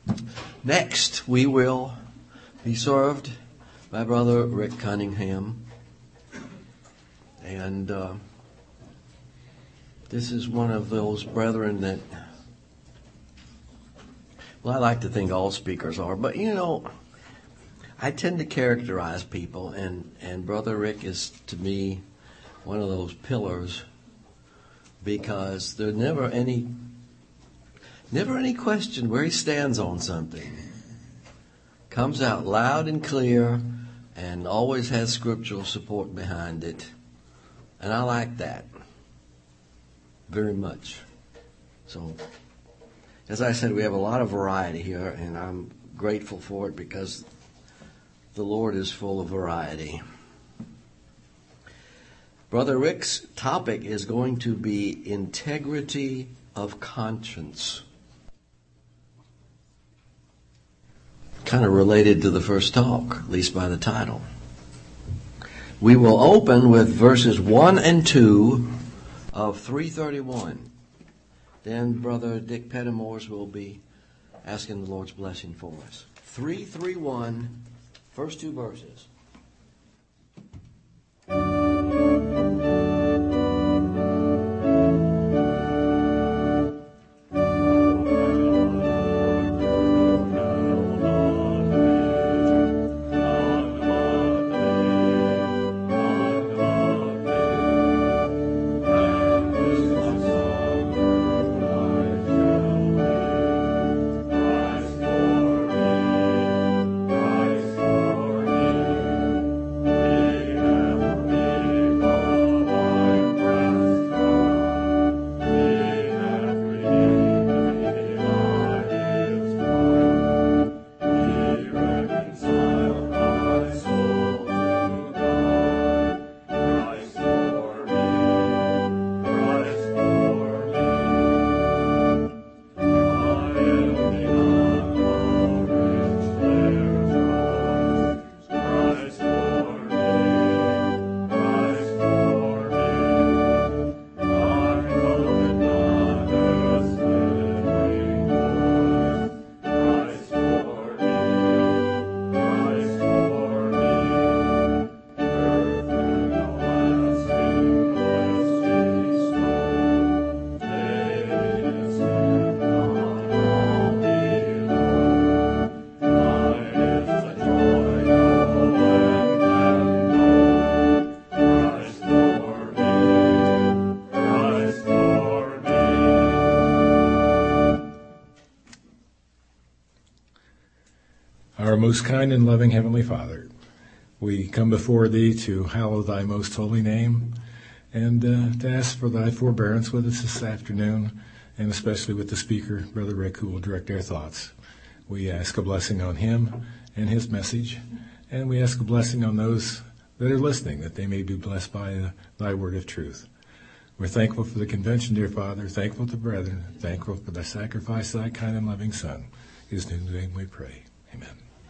Next, we will be served by Brother Rick Cunningham. And this is one of those brethren that, well, I like to think all speakers are, but I tend to characterize people, and Brother Rick is, to me, one of those pillars, because there's never any question where he stands on something. Comes out loud and clear, and always has scriptural support behind it. And I like that very much. So, as I said, we have a lot of variety here, and I'm grateful for it because the Lord is full of variety. Brother Rick's topic is going to be integrity of conscience. Kind of related to the first talk, at least by the title. We will open with verses 1 and 2 of 331. Then Brother Dick Pettimores will be asking the Lord's blessing for us. 331, first two verses. Our most kind and loving Heavenly Father, we come before Thee to hallow Thy most holy name and to ask for Thy forbearance with us this afternoon, and especially with the speaker, Brother Rick, who will direct our thoughts. We ask a blessing on him and his message, and we ask a blessing on those that are listening, that they may be blessed by Thy word of truth. We're thankful for the convention, dear Father, thankful to the brethren, thankful for the sacrifice of Thy kind and loving Son. In His name we pray. Amen.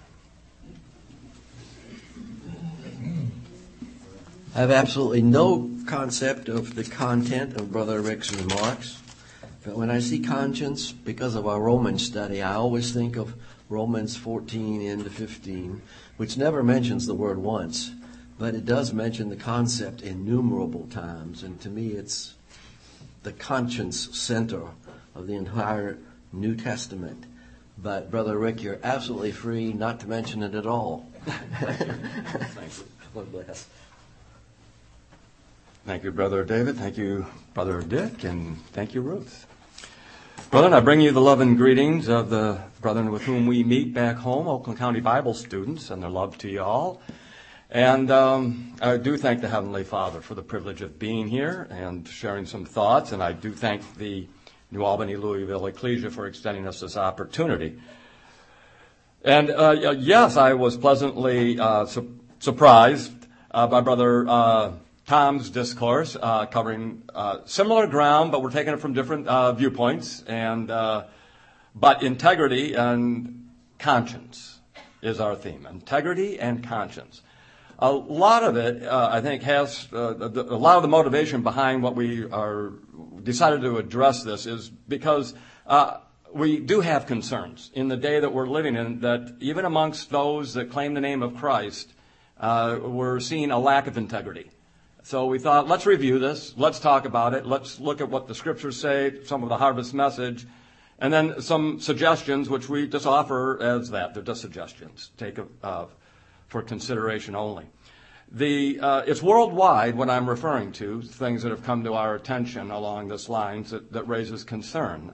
I have absolutely no concept of the content of Brother Rick's remarks. But when I see conscience, because of our Romans study, I always think of Romans 14 into 15, which never mentions the word once, but it does mention the concept innumerable times. And to me, it's the conscience center of the entire New Testament. But Brother Rick, you're absolutely free not to mention it at all. Thank you. Lord bless. Thank you, Brother David. Thank you, Brother Dick. And thank you, Ruth. Brethren, I bring you the love and greetings of the brethren with whom we meet back home, Oakland County Bible students, and their love to you all. And I do thank the Heavenly Father for the privilege of being here and sharing some thoughts. And I do thank the New Albany Louisville Ecclesia for extending us this opportunity. And yes, I was pleasantly surprised by Brother Tom's discourse, covering similar ground, but we're taking it from different viewpoints. And but integrity and conscience is our theme. Integrity and conscience. A lot of it, I think, has a lot of the motivation behind what we are decided to address this is because we do have concerns in the day that we're living in, that even amongst those that claim the name of Christ, we're seeing a lack of integrity. So we thought, let's review this. Let's talk about it. Let's look at what the scriptures say, some of the harvest message, and then some suggestions, which we just offer as that. They're just suggestions. Take for consideration only. It's worldwide what I'm referring to, things that have come to our attention along this line that raises concern.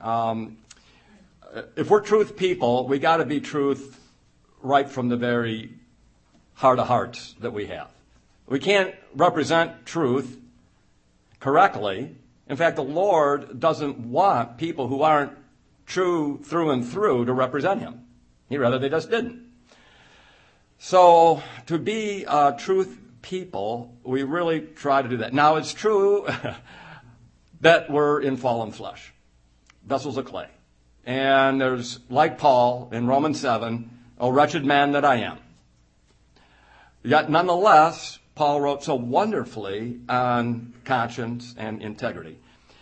If we're truth people, we got to be truth right from the very heart of hearts that we have. We can't represent truth correctly. In fact, the Lord doesn't want people who aren't true through and through to represent him. He'd rather they just didn't. So to be truth people, we really try to do that. Now, it's true that we're in fallen flesh, vessels of clay. And there's, like Paul in Romans 7, "O wretched man that I am." Yet nonetheless, Paul wrote so wonderfully on conscience and integrity.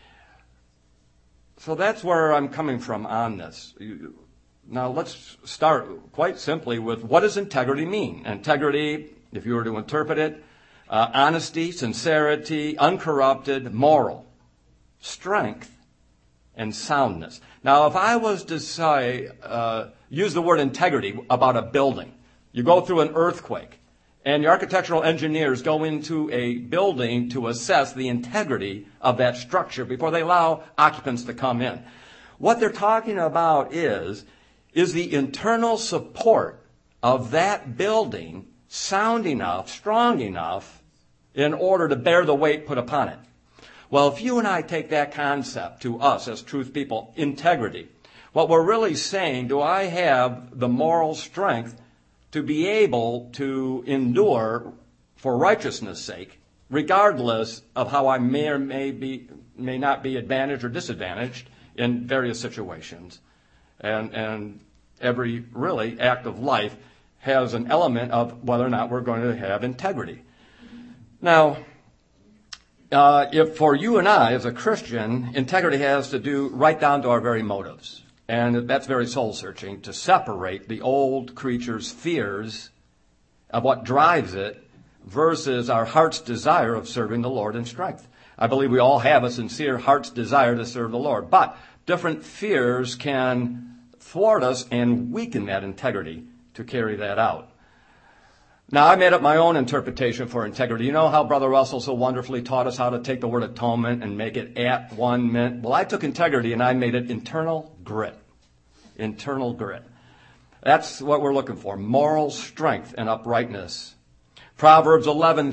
So that's where I'm coming from on this. Now let's start quite simply with, what does integrity mean? Integrity, if you were to interpret it, honesty, sincerity, uncorrupted, moral, strength, and soundness. Now, if I was to say, use the word integrity about a building, you go through an earthquake, and the architectural engineers go into a building to assess the integrity of that structure before they allow occupants to come in. What they're talking about is the internal support of that building sound enough, strong enough, in order to bear the weight put upon it. Well, if you and I take that concept to us as truth people, integrity, what we're really saying, do I have the moral strength to be able to endure for righteousness' sake, regardless of how I may or may not be advantaged or disadvantaged in various situations? And every really act of life has an element of whether or not we're going to have integrity. Now, if for you and I as a Christian, integrity has to do right down to our very motives. And that's very soul-searching, to separate the old creature's fears of what drives it versus our heart's desire of serving the Lord in strength. I believe we all have a sincere heart's desire to serve the Lord, but different fears can thwart us and weaken that integrity to carry that out. Now, I made up my own interpretation for integrity. You know how Brother Russell so wonderfully taught us how to take the word atonement and make it at one mint? Well, I took integrity and I made it internal grit. Internal grit. That's what we're looking for, moral strength and uprightness. Proverbs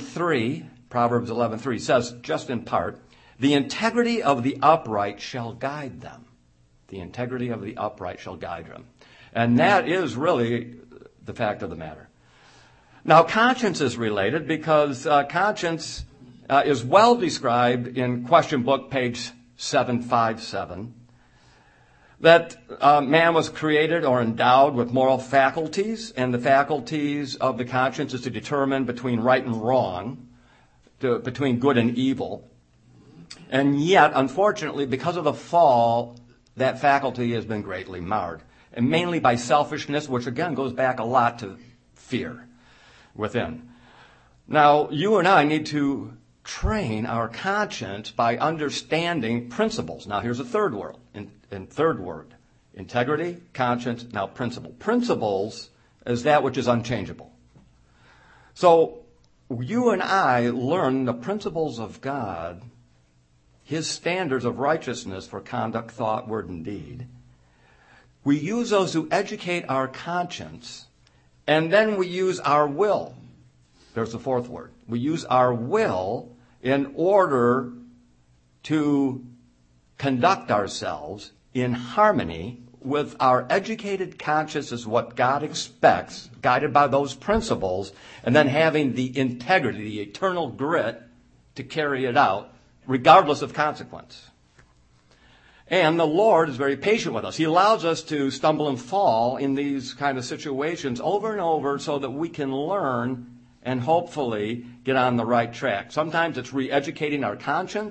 11:3 says, just in part, "The integrity of the upright shall guide them." The integrity of the upright shall guide them. And that is really the fact of the matter. Now, conscience is related because conscience is well described in Question Book, page 757, that man was created or endowed with moral faculties, and the faculties of the conscience is to determine between right and wrong, between good and evil. And yet, unfortunately, because of the fall, that faculty has been greatly marred, and mainly by selfishness, which again goes back a lot to fear within. Now, you and I need to train our conscience by understanding principles. Now, here's a third word. Third word. Integrity, conscience, now principle. Principles is that which is unchangeable. So, you and I learn the principles of God, His standards of righteousness for conduct, thought, word, and deed. We use those to educate our conscience, and then we use our will. There's the fourth word. We use our will in order to conduct ourselves in harmony with our educated conscience as what God expects, guided by those principles, and then having the integrity, the eternal grit to carry it out, regardless of consequence. And the Lord is very patient with us. He allows us to stumble and fall in these kind of situations over and over so that we can learn and hopefully get on the right track. Sometimes it's re-educating our conscience.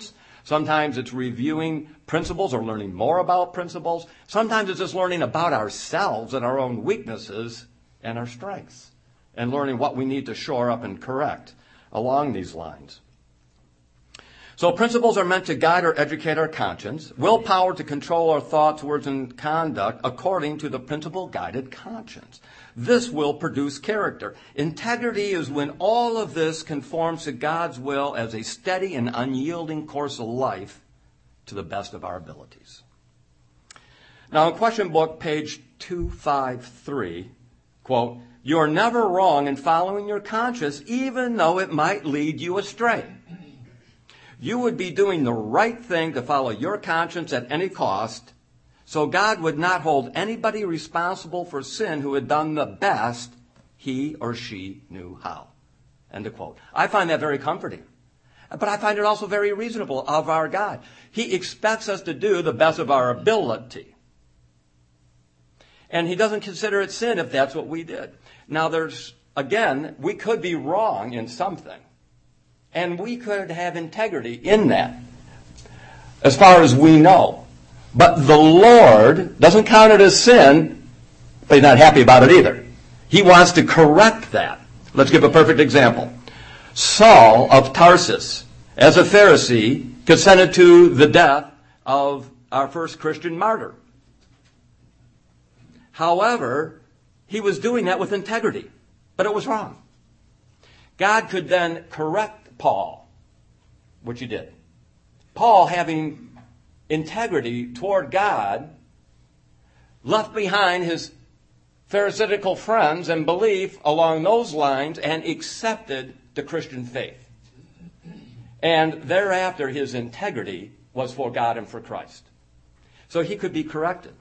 Sometimes it's reviewing principles or learning more about principles. Sometimes it's just learning about ourselves and our own weaknesses and our strengths, and learning what we need to shore up and correct along these lines. So principles are meant to guide or educate our conscience, willpower to control our thoughts, words, and conduct according to the principle-guided conscience. This will produce character. Integrity is when all of this conforms to God's will as a steady and unyielding course of life to the best of our abilities. Now, in question book, page 253, quote, "You are never wrong in following your conscience, even though it might lead you astray. You would be doing the right thing to follow your conscience at any cost, so God would not hold anybody responsible for sin who had done the best he or she knew how." End of quote. I find that very comforting. But I find it also very reasonable of our God. He expects us to do the best of our ability. And he doesn't consider it sin if that's what we did. Now again, we could be wrong in something. And we could have integrity in that, as far as we know. But the Lord doesn't count it as sin, but he's not happy about it either. He wants to correct that. Let's give a perfect example. Saul of Tarsus, as a Pharisee, consented to the death of our first Christian martyr. However, he was doing that with integrity, but it was wrong. God could then correct Paul, which he did. Paul, having integrity toward God, left behind his Pharisaical friends and belief along those lines and accepted the Christian faith. And thereafter, his integrity was for God and for Christ. So he could be corrected.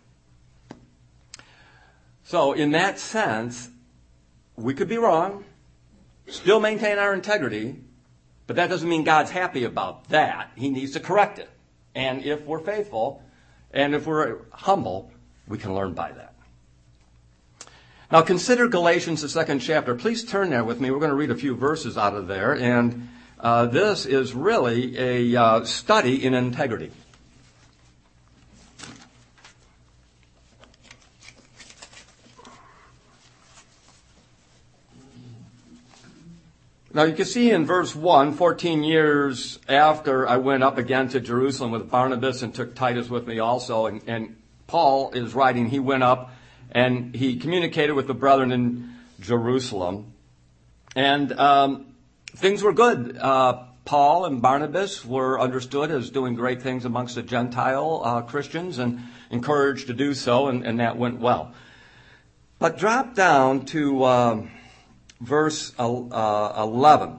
So in that sense, we could be wrong, still maintain our integrity, but that doesn't mean God's happy about that. He needs to correct it. And if we're faithful and if we're humble, we can learn by that. Now consider Galatians, the 2nd chapter. Please turn there with me. We're going to read a few verses out of there. And this is really a study in integrity. Now you can see in verse 1, 14 years after I went up again to Jerusalem with Barnabas and took Titus with me also, and Paul is writing, he went up and he communicated with the brethren in Jerusalem. And things were good. Paul and Barnabas were understood as doing great things amongst the Gentile Christians and encouraged to do so, and that went well. But drop down to verse 11.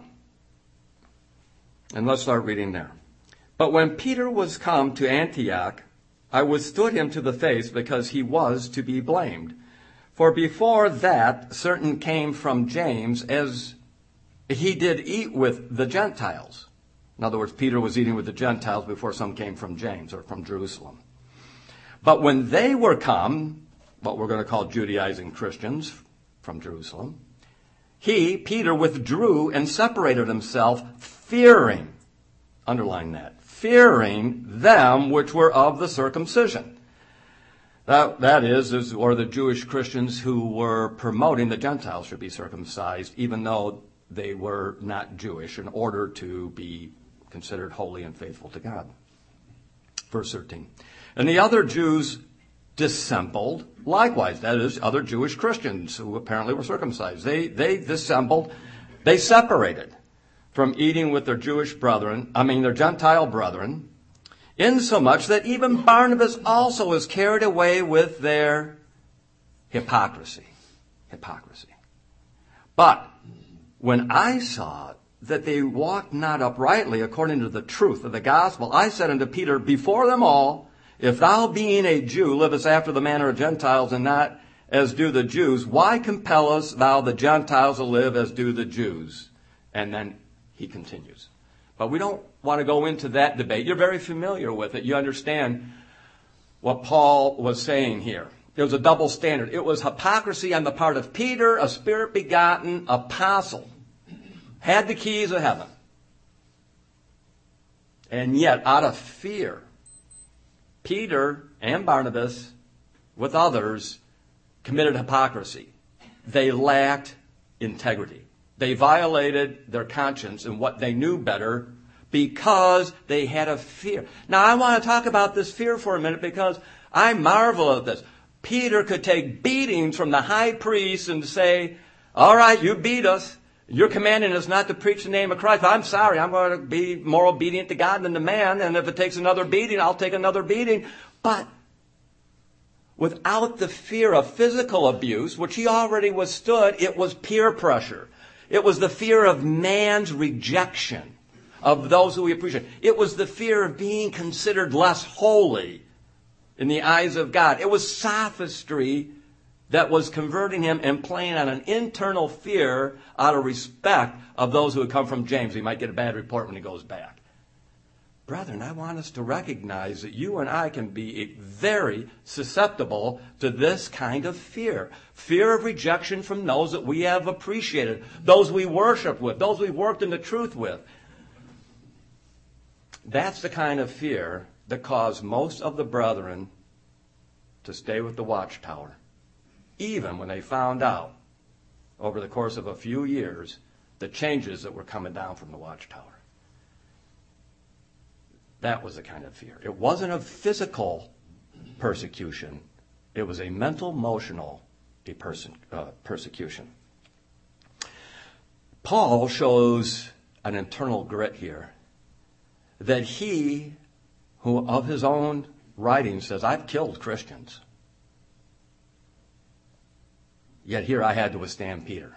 And let's start reading there. "But when Peter was come to Antioch, I withstood him to the face because he was to be blamed. For before that certain came from James, as he did eat with the Gentiles." In other words, Peter was eating with the Gentiles before some came from James or from Jerusalem. "But when they were come," what we're going to call Judaizing Christians from Jerusalem, "he," Peter, "withdrew and separated himself, fearing," underline that, "fearing them which were of the circumcision." That is, or the Jewish Christians who were promoting the Gentiles should be circumcised, even though they were not Jewish, in order to be considered holy and faithful to God. Verse 13. "And the other Jews dissembled likewise," that is, other Jewish Christians who apparently were circumcised. They dissembled, they separated from eating with their their Gentile brethren, insomuch that even Barnabas also was carried away with their hypocrisy. "But when I saw that they walked not uprightly according to the truth of the gospel, I said unto Peter before them all, If thou, being a Jew, livest after the manner of Gentiles and not as do the Jews, why compellest thou the Gentiles to live as do the Jews?" And then he continues. But we don't want to go into that debate. You're very familiar with it. You understand what Paul was saying here. It was a double standard. It was hypocrisy on the part of Peter, a spirit-begotten apostle, had the keys of heaven, And yet, out of fear, Peter and Barnabas, with others, committed hypocrisy. They lacked integrity. They violated their conscience and what they knew better because they had a fear. Now, I want to talk about this fear for a minute because I marvel at this. Peter could take beatings from the high priest and say, all right, you beat us. You're commanding us not to preach the name of Christ. I'm sorry, I'm going to be more obedient to God than to man, and if it takes another beating, I'll take another beating. But without the fear of physical abuse, which he already withstood, it was peer pressure. It was the fear of man's rejection of those who we appreciate. It was the fear of being considered less holy in the eyes of God. It was sophistry that was converting him and playing on an internal fear out of respect of those who had come from James. He might get a bad report when he goes back. Brethren, I want us to recognize that you and I can be very susceptible to this kind of fear. Fear of rejection from those that we have appreciated, those we worship with, those we've worked in the truth with. That's the kind of fear that caused most of the brethren to stay with the Watchtower, even when they found out over the course of a few years the changes that were coming down from the Watchtower. That was the kind of fear. It wasn't a physical persecution. It was a mental, emotional persecution. Paul shows an internal grit here that he, who of his own writing says, I've killed Christians. Yet here I had to withstand Peter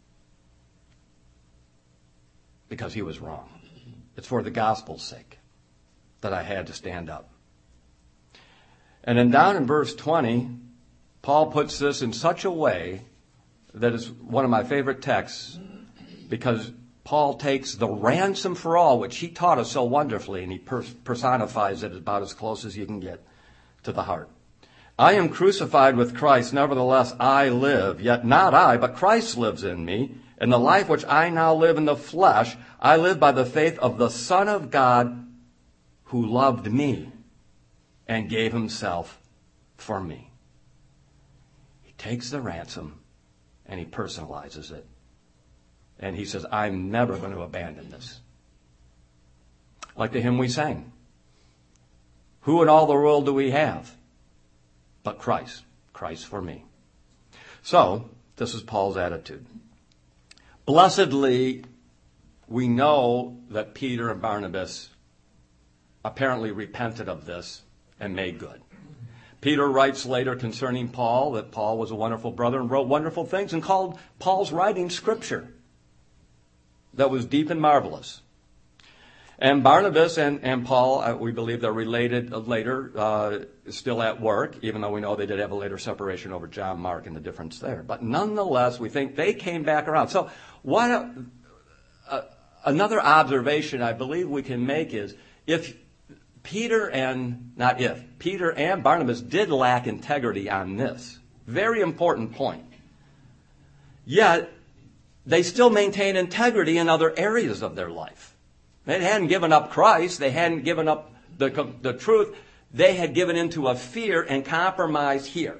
because he was wrong. It's for the gospel's sake that I had to stand up. And then down in verse 20, Paul puts this in such a way that is one of my favorite texts because Paul takes the ransom for all, which he taught us so wonderfully, and he personifies it about as close as you can get to the heart. I am crucified with Christ, nevertheless I live, yet not I, but Christ lives in me. And the life which I now live in the flesh, I live by the faith of the Son of God who loved me and gave himself for me. He takes the ransom and he personalizes it. And he says, I'm never going to abandon this. Like the hymn we sang. Who in all the world do we have but Christ? Christ for me. So, this is Paul's attitude. Blessedly, we know that Peter and Barnabas apparently repented of this and made good. Peter writes later concerning Paul that Paul was a wonderful brother and wrote wonderful things and called Paul's writing scripture. That was deep and marvelous. And Barnabas and Paul, we believe they're related later, still at work, even though we know they did have a later separation over John Mark and the difference there. But nonetheless, we think they came back around. So another observation I believe we can make is Peter and Barnabas did lack integrity on this. Very important point. Yet, they still maintain integrity in other areas of their life. They hadn't given up Christ. They hadn't given up the truth. They had given into a fear and compromise here.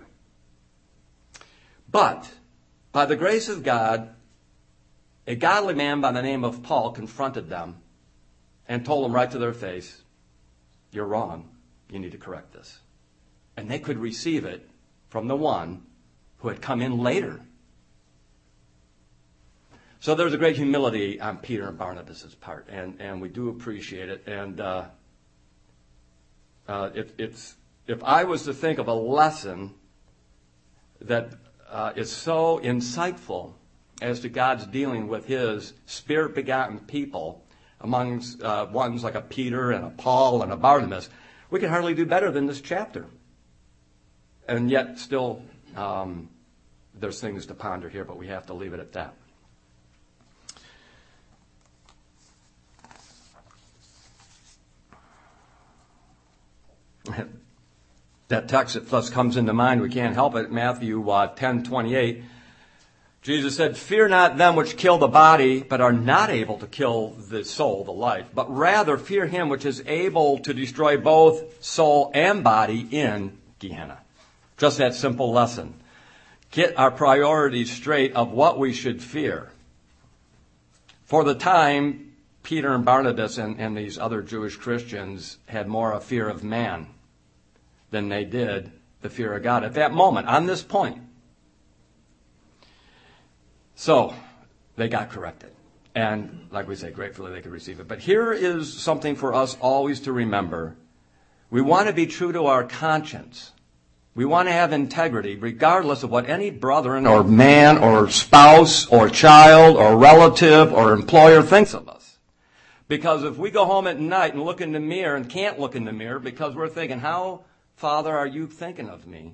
But, by the grace of God, a godly man by the name of Paul confronted them and told them right to their face, you're wrong. You need to correct this. And they could receive it from the one who had come in later. So there's a great humility on Peter and Barnabas' part, and we do appreciate it. And if I was to think of a lesson that is so insightful as to God's dealing with his spirit-begotten people amongst ones like a Peter and a Paul and a Barnabas, we can hardly do better than this chapter. And yet still there's things to ponder here, but we have to leave it at that. That text that first comes into mind, we can't help it, Matthew 10:28. Jesus said, "Fear not them which kill the body, but are not able to kill the soul, the life, but rather fear him which is able to destroy both soul and body in Gehenna." Just that simple lesson. Get our priorities straight of what we should fear. For the time, Peter and Barnabas and these other Jewish Christians had more a fear of man than they did the fear of God at that moment, on this point. So, they got corrected. And, like we say, gratefully they could receive it. But here is something for us always to remember. We want to be true to our conscience. We want to have integrity, regardless of what any brethren or man or spouse or child or relative or employer thinks of us. Because if we go home at night and look in the mirror and can't look in the mirror because we're thinking, "How, Father, are you thinking of me?"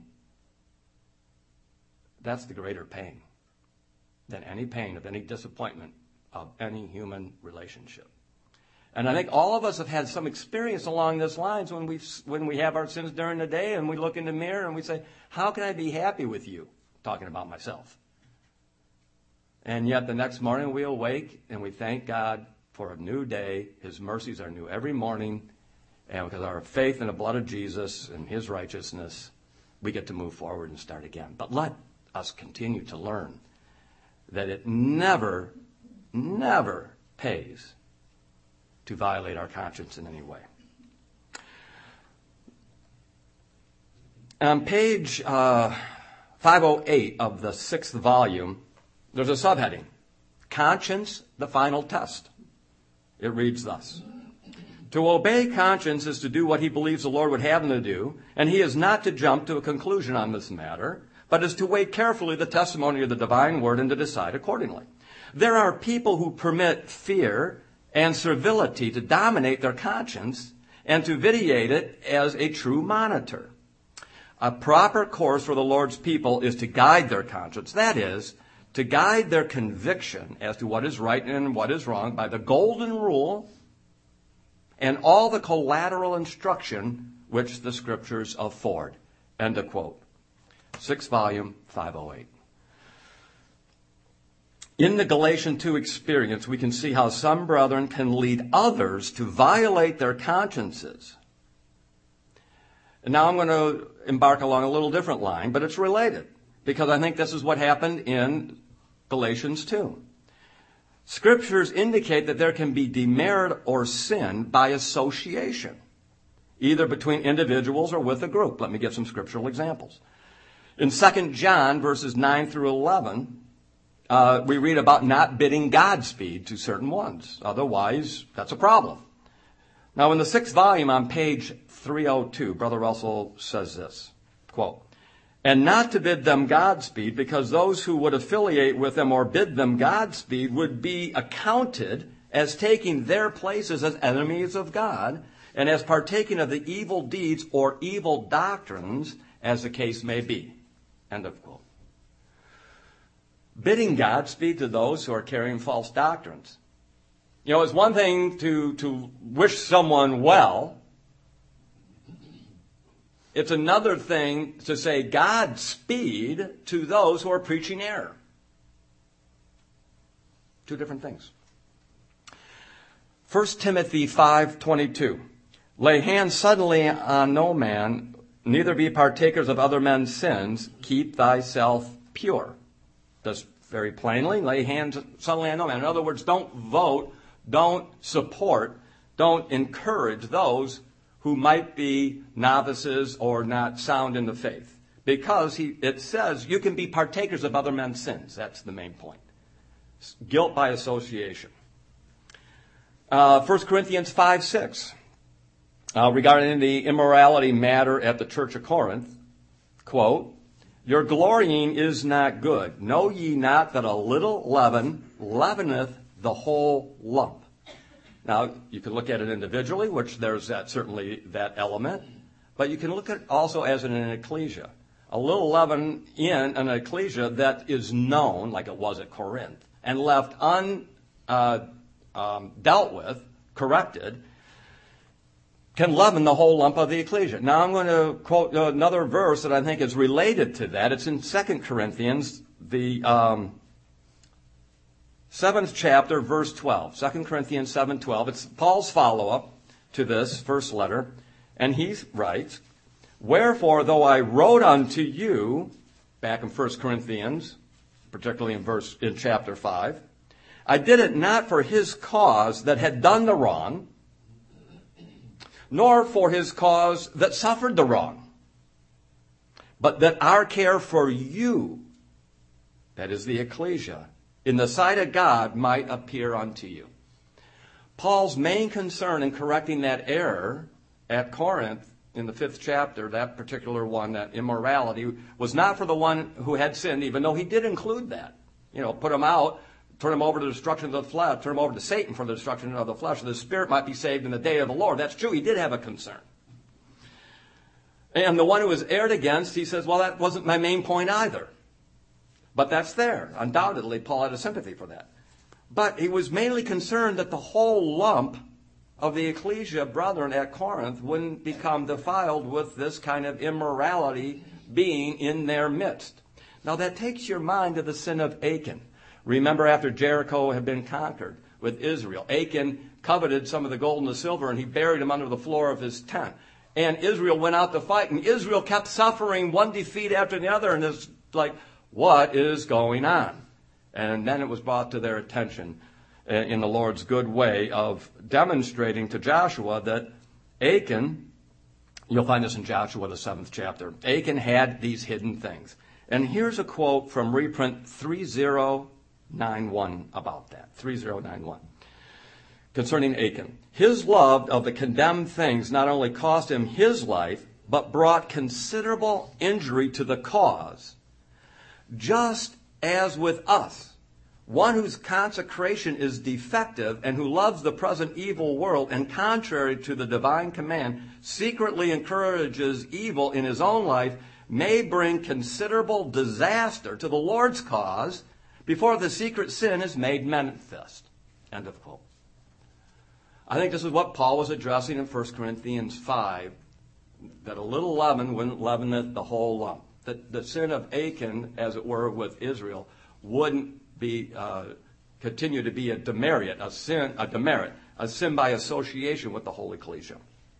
That's the greater pain than any pain of any disappointment of any human relationship. And I think all of us have had some experience along those lines when we have our sins during the day and we look in the mirror and we say, "How can I be happy with you?" Talking about myself. And yet the next morning we awake and we thank God for a new day. His mercies are new every morning. And because of our faith in the blood of Jesus and his righteousness, we get to move forward and start again. But let us continue to learn that it never, never pays to violate our conscience in any way. On page 508 of the 6th volume, there's a subheading, Conscience, the Final Test. It reads thus: "To obey conscience is to do what he believes the Lord would have him to do, and he is not to jump to a conclusion on this matter, but is to weigh carefully the testimony of the divine word and to decide accordingly. There are people who permit fear and servility to dominate their conscience and to vitiate it as a true monitor. A proper course for the Lord's people is to guide their conscience, that is, to guide their conviction as to what is right and what is wrong by the golden rule and all the collateral instruction which the Scriptures afford." End of quote. 6th volume, 508. In the Galatians 2 experience, we can see how some brethren can lead others to violate their consciences. And now I'm going to embark along a little different line, but it's related, because I think this is what happened in Galatians 2. Scriptures indicate that there can be demerit or sin by association, either between individuals or with a group. Let me give some scriptural examples. In 2 John verses 9 through 11, we read about not bidding Godspeed to certain ones. Otherwise, that's a problem. Now, in the 6th volume on page 302, Brother Russell says this, quote, "And not to bid them Godspeed, because those who would affiliate with them or bid them Godspeed would be accounted as taking their places as enemies of God and as partaking of the evil deeds or evil doctrines, as the case may be." End of quote. Bidding Godspeed to those who are carrying false doctrines. You know, it's one thing to wish someone well. It's another thing to say Godspeed to those who are preaching error. Two different things. 1 Timothy 5:22. "Lay hands suddenly on no man, neither be partakers of other men's sins. Keep thyself pure." Just very plainly, lay hands suddenly on no man. In other words, don't vote, don't support, don't encourage those who might be novices or not sound in the faith. Because it says you can be partakers of other men's sins. That's the main point. Guilt by association. 1 Corinthians 5:6. Regarding the immorality matter at the church of Corinth, quote, "Your glorying is not good. Know ye not that a little leaven leaveneth the whole lump?" Now, you can look at it individually, which there's certainly that element, but you can look at it also as in an ecclesia. A little leaven in an ecclesia that is known, like it was at Corinth, and left dealt with, corrected, can leaven the whole lump of the ecclesia. Now I'm going to quote another verse that I think is related to that. It's in 2 Corinthians, the 7th chapter, verse 12. 2 Corinthians 7:12. It's Paul's follow-up to this first letter. And he writes, "Wherefore, though I wrote unto you," back in 1 Corinthians, particularly in chapter 5, "I did it not for his cause that had done the wrong, nor for his cause that suffered the wrong, but that our care for you," that is the ecclesia, "in the sight of God might appear unto you." Paul's main concern in correcting that error at Corinth in the 5th chapter, that particular one, that immorality, was not for the one who had sinned, even though he did include that. Put him out, turn him over to the destruction of the flesh, turn him over to Satan for the destruction of the flesh, so the spirit might be saved in the day of the Lord. That's true. He did have a concern. And the one who was erred against, he says, well, that wasn't my main point either. But that's there. Undoubtedly, Paul had a sympathy for that. But he was mainly concerned that the whole lump of the ecclesia brethren at Corinth wouldn't become defiled with this kind of immorality being in their midst. Now that takes your mind to the sin of Achan. Remember, after Jericho had been conquered with Israel, Achan coveted some of the gold and the silver, and he buried them under the floor of his tent. And Israel went out to fight, and Israel kept suffering one defeat after the other, and it's like, what is going on? And then it was brought to their attention in the Lord's good way of demonstrating to Joshua that Achan, you'll find this in Joshua, the 7th chapter, Achan had these hidden things. And here's a quote from reprint 3091 about that, 3091. Concerning Achan, "His love of the condemned things not only cost him his life, but brought considerable injury to the cause, just as with us. One whose consecration is defective and who loves the present evil world and contrary to the divine command secretly encourages evil in his own life may bring considerable disaster to the Lord's cause before the secret sin is made manifest." End of quote. I think this is what Paul was addressing in 1 Corinthians 5, that a little leaven wouldn't leaveneth the whole lump. That the sin of Achan, as it were, with Israel, wouldn't be continue to be a demerit, a sin by association with the whole ecclesia.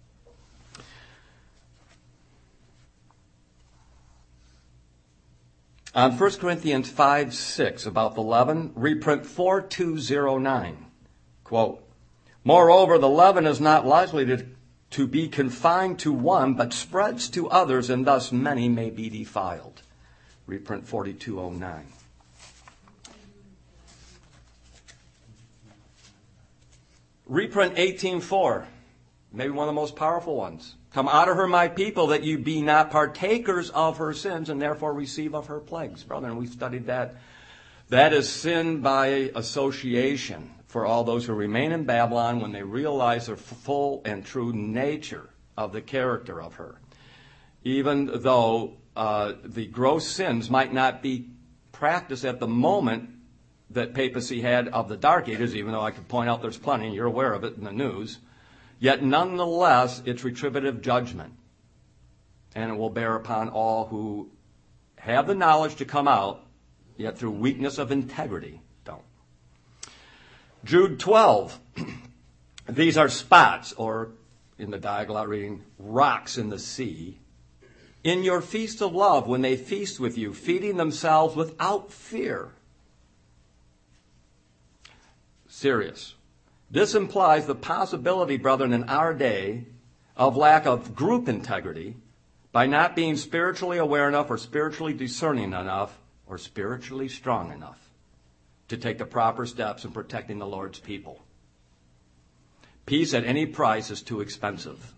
On 1 Corinthians 5:6 about the leaven, reprint 4209, quote, "Moreover, the leaven is not likely to be confined to one, but spreads to others, and thus many may be defiled." Reprint 4209. Reprint 18:4, maybe one of the most powerful ones. "Come out of her, my people, that you be not partakers of her sins, and therefore receive of her plagues." Brethren, we've studied that. That is sin by association for all those who remain in Babylon when they realize the full and true nature of the character of her. Even though the gross sins might not be practiced at the moment that papacy had of the Dark Ages, even though I could point out there's plenty, and you're aware of it in the news, yet nonetheless it's retributive judgment. And it will bear upon all who have the knowledge to come out, yet through weakness of integrity don't. Jude 12. "These are spots," or in the Diaglott reading, "rocks in the sea, in your feast of love when they feast with you, feeding themselves without fear." Serious. This implies the possibility, brethren, in our day of lack of group integrity by not being spiritually aware enough or spiritually discerning enough or spiritually strong enough to take the proper steps in protecting the Lord's people. Peace at any price is too expensive.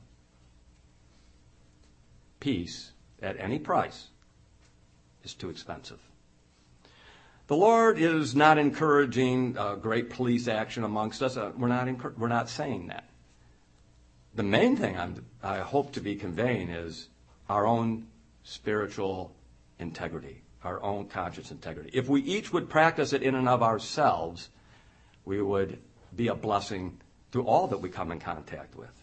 Peace at any price is too expensive. The Lord is not encouraging great police action amongst us. We're not saying that. The main thing I hope to be conveying is our own spiritual integrity, our own conscious integrity. If we each would practice it in and of ourselves, we would be a blessing to all that we come in contact with.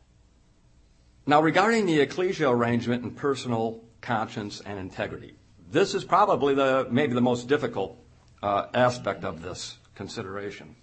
Now, regarding the ecclesia arrangement and personal conscience and integrity, this is probably maybe the most difficult aspect of this consideration.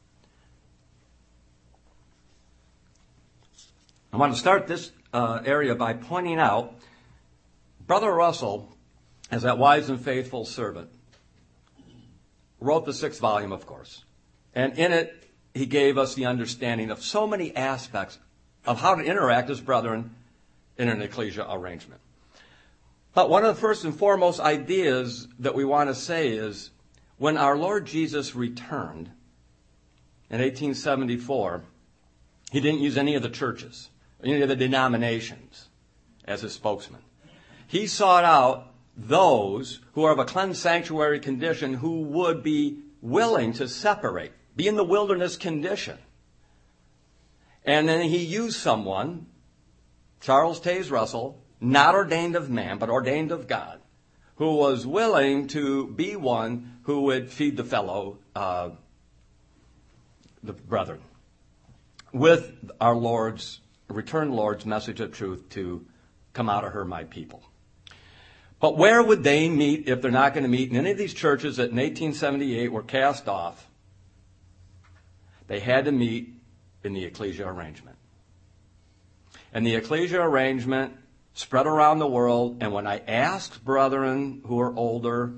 I want to start this area by pointing out Brother Russell, as that wise and faithful servant, wrote the 6th volume, of course. And in it, he gave us the understanding of so many aspects of how to interact as brethren in an ecclesia arrangement. But one of the first and foremost ideas that we want to say is when our Lord Jesus returned in 1874, he didn't use any of the churches, any of the denominations as his spokesman. He sought out those who are of a cleansed sanctuary condition who would be willing to separate, be in the wilderness condition. And then he used someone, Charles Taze Russell, not ordained of man, but ordained of God, who was willing to be one who would feed the fellow, the brethren, with our returned Lord's message of truth to come out of her, my people. But where would they meet if they're not going to meet in any of these churches that in 1878 were cast off? They had to meet in the ecclesia arrangement. And the ecclesia arrangement spread around the world, and when I asked brethren who are older,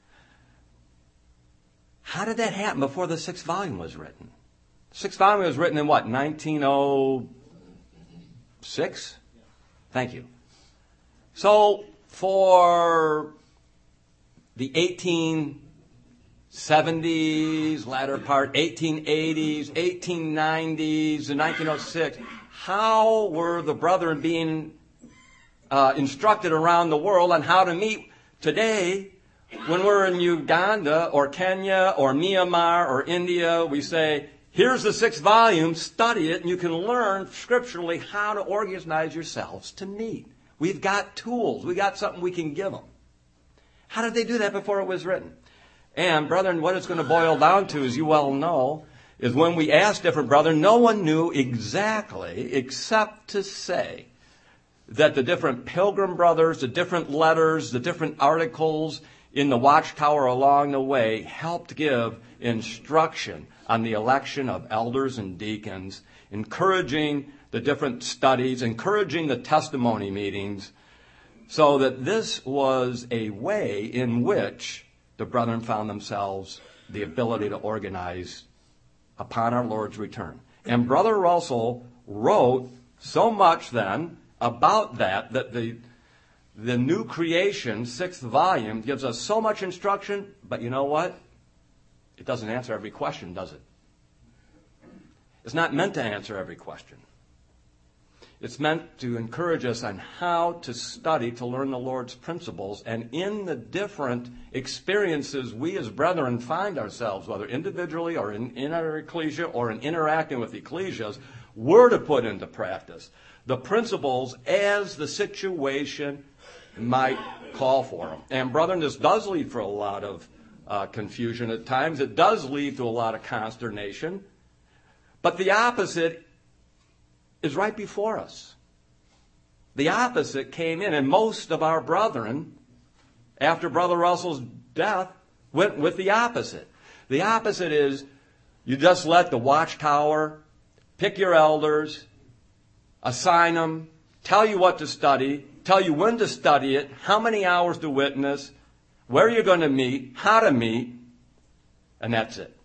how did that happen before the 6th volume was written? The 6th volume was written in what, 1906? Thank you. So for the 1870s, latter part, 1880s, 1890s, and 1906, how were the brethren being instructed around the world on how to meet today? When we're in Uganda or Kenya or Myanmar or India, we say, here's the 6th volume, study it, and you can learn scripturally how to organize yourselves to meet. We've got tools. We've got something we can give them. How did they do that before it was written? And, brethren, what it's going to boil down to, as you well know, is when we asked different brethren, no one knew exactly except to say that the different Pilgrim Brothers, the different letters, the different articles in the Watchtower along the way helped give instruction on the election of elders and deacons, encouraging the different studies, encouraging the testimony meetings, so that this was a way in which the brethren found themselves the ability to organize upon our Lord's return. And Brother Russell wrote so much then about that the new creation, 6th volume, gives us so much instruction, but you know what? It doesn't answer every question, does it? It's not meant to answer every question. It's meant to encourage us on how to study, to learn the Lord's principles, and in the different experiences we as brethren find ourselves, whether individually or in our ecclesia or in interacting with ecclesias, we're to put into practice the principles as the situation might call for them. And brethren, this does lead for a lot of confusion at times. It does lead to a lot of consternation. But the opposite is right before us. The opposite came in, and most of our brethren, after Brother Russell's death, went with the opposite. The opposite is you just let the Watchtower pick your elders, assign them, tell you what to study, tell you when to study it, how many hours to witness, where you're going to meet, how to meet, and that's it.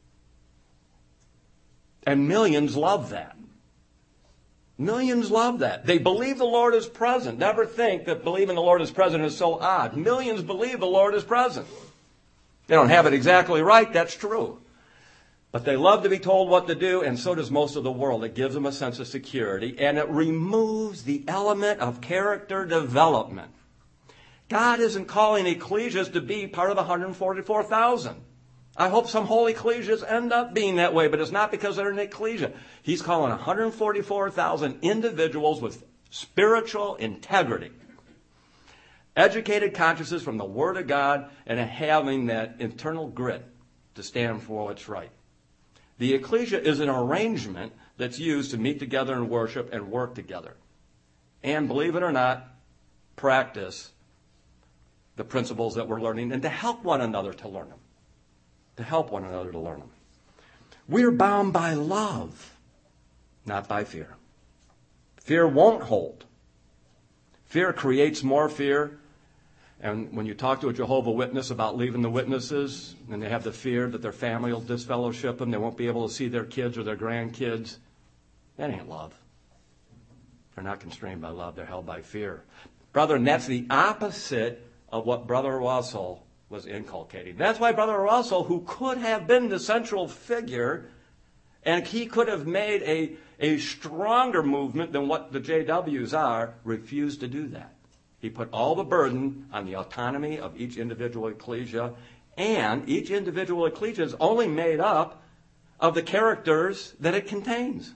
And millions love that. Millions love that. They believe the Lord is present. Never think that believing the Lord is present is so odd. Millions believe the Lord is present. They don't have it exactly right, that's true. But they love to be told what to do, and so does most of the world. It gives them a sense of security, and it removes the element of character development. God isn't calling ecclesias to be part of the 144,000. I hope some whole ecclesias end up being that way, but it's not because they're an ecclesia. He's calling 144,000 individuals with spiritual integrity, educated consciences from the Word of God, and having that internal grit to stand for what's right. The ecclesia is an arrangement that's used to meet together and worship and work together. And believe it or not, practice the principles that we're learning and to help one another to learn them. To help one another to learn them. We're bound by love, not by fear. Fear won't hold. Fear creates more fear. And when you talk to a Jehovah's Witness about leaving the witnesses, and they have the fear that their family will disfellowship them, they won't be able to see their kids or their grandkids, that ain't love. They're not constrained by love. They're held by fear. Brethren, that's the opposite of what Brother Russell was inculcating. That's why Brother Russell, who could have been the central figure, and he could have made a stronger movement than what the JWs are, refused to do that. He put all the burden on the autonomy of each individual ecclesia, and each individual ecclesia is only made up of the characters that it contains.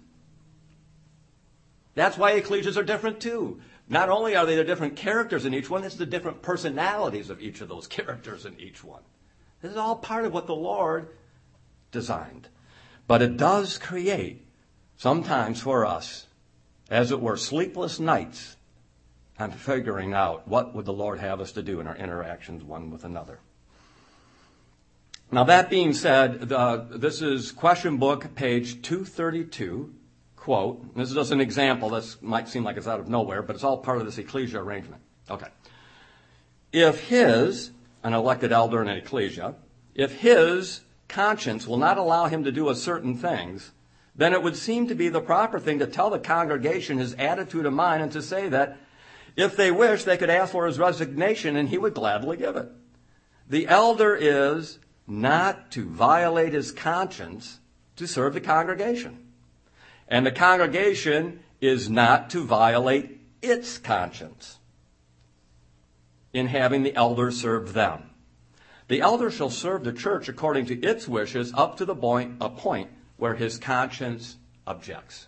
That's why ecclesias are different too. Not only are they the different characters in each one, it's the different personalities of each of those characters in each one. This is all part of what the Lord designed. But it does create, sometimes for us, as it were, sleepless nights on figuring out what would the Lord have us to do in our interactions one with another. Now that being said, this is question book page 232. Quote, this is just an example. This might seem like it's out of nowhere, but it's all part of this ecclesia arrangement. Okay. If an elected elder in an ecclesia, if his conscience will not allow him to do certain things, then it would seem to be the proper thing to tell the congregation his attitude of mind and to say that if they wish, they could ask for his resignation and he would gladly give it. The elder is not to violate his conscience to serve the congregation. And the congregation is not to violate its conscience in having the elder serve them. The elder shall serve the church according to its wishes up to a point where his conscience objects.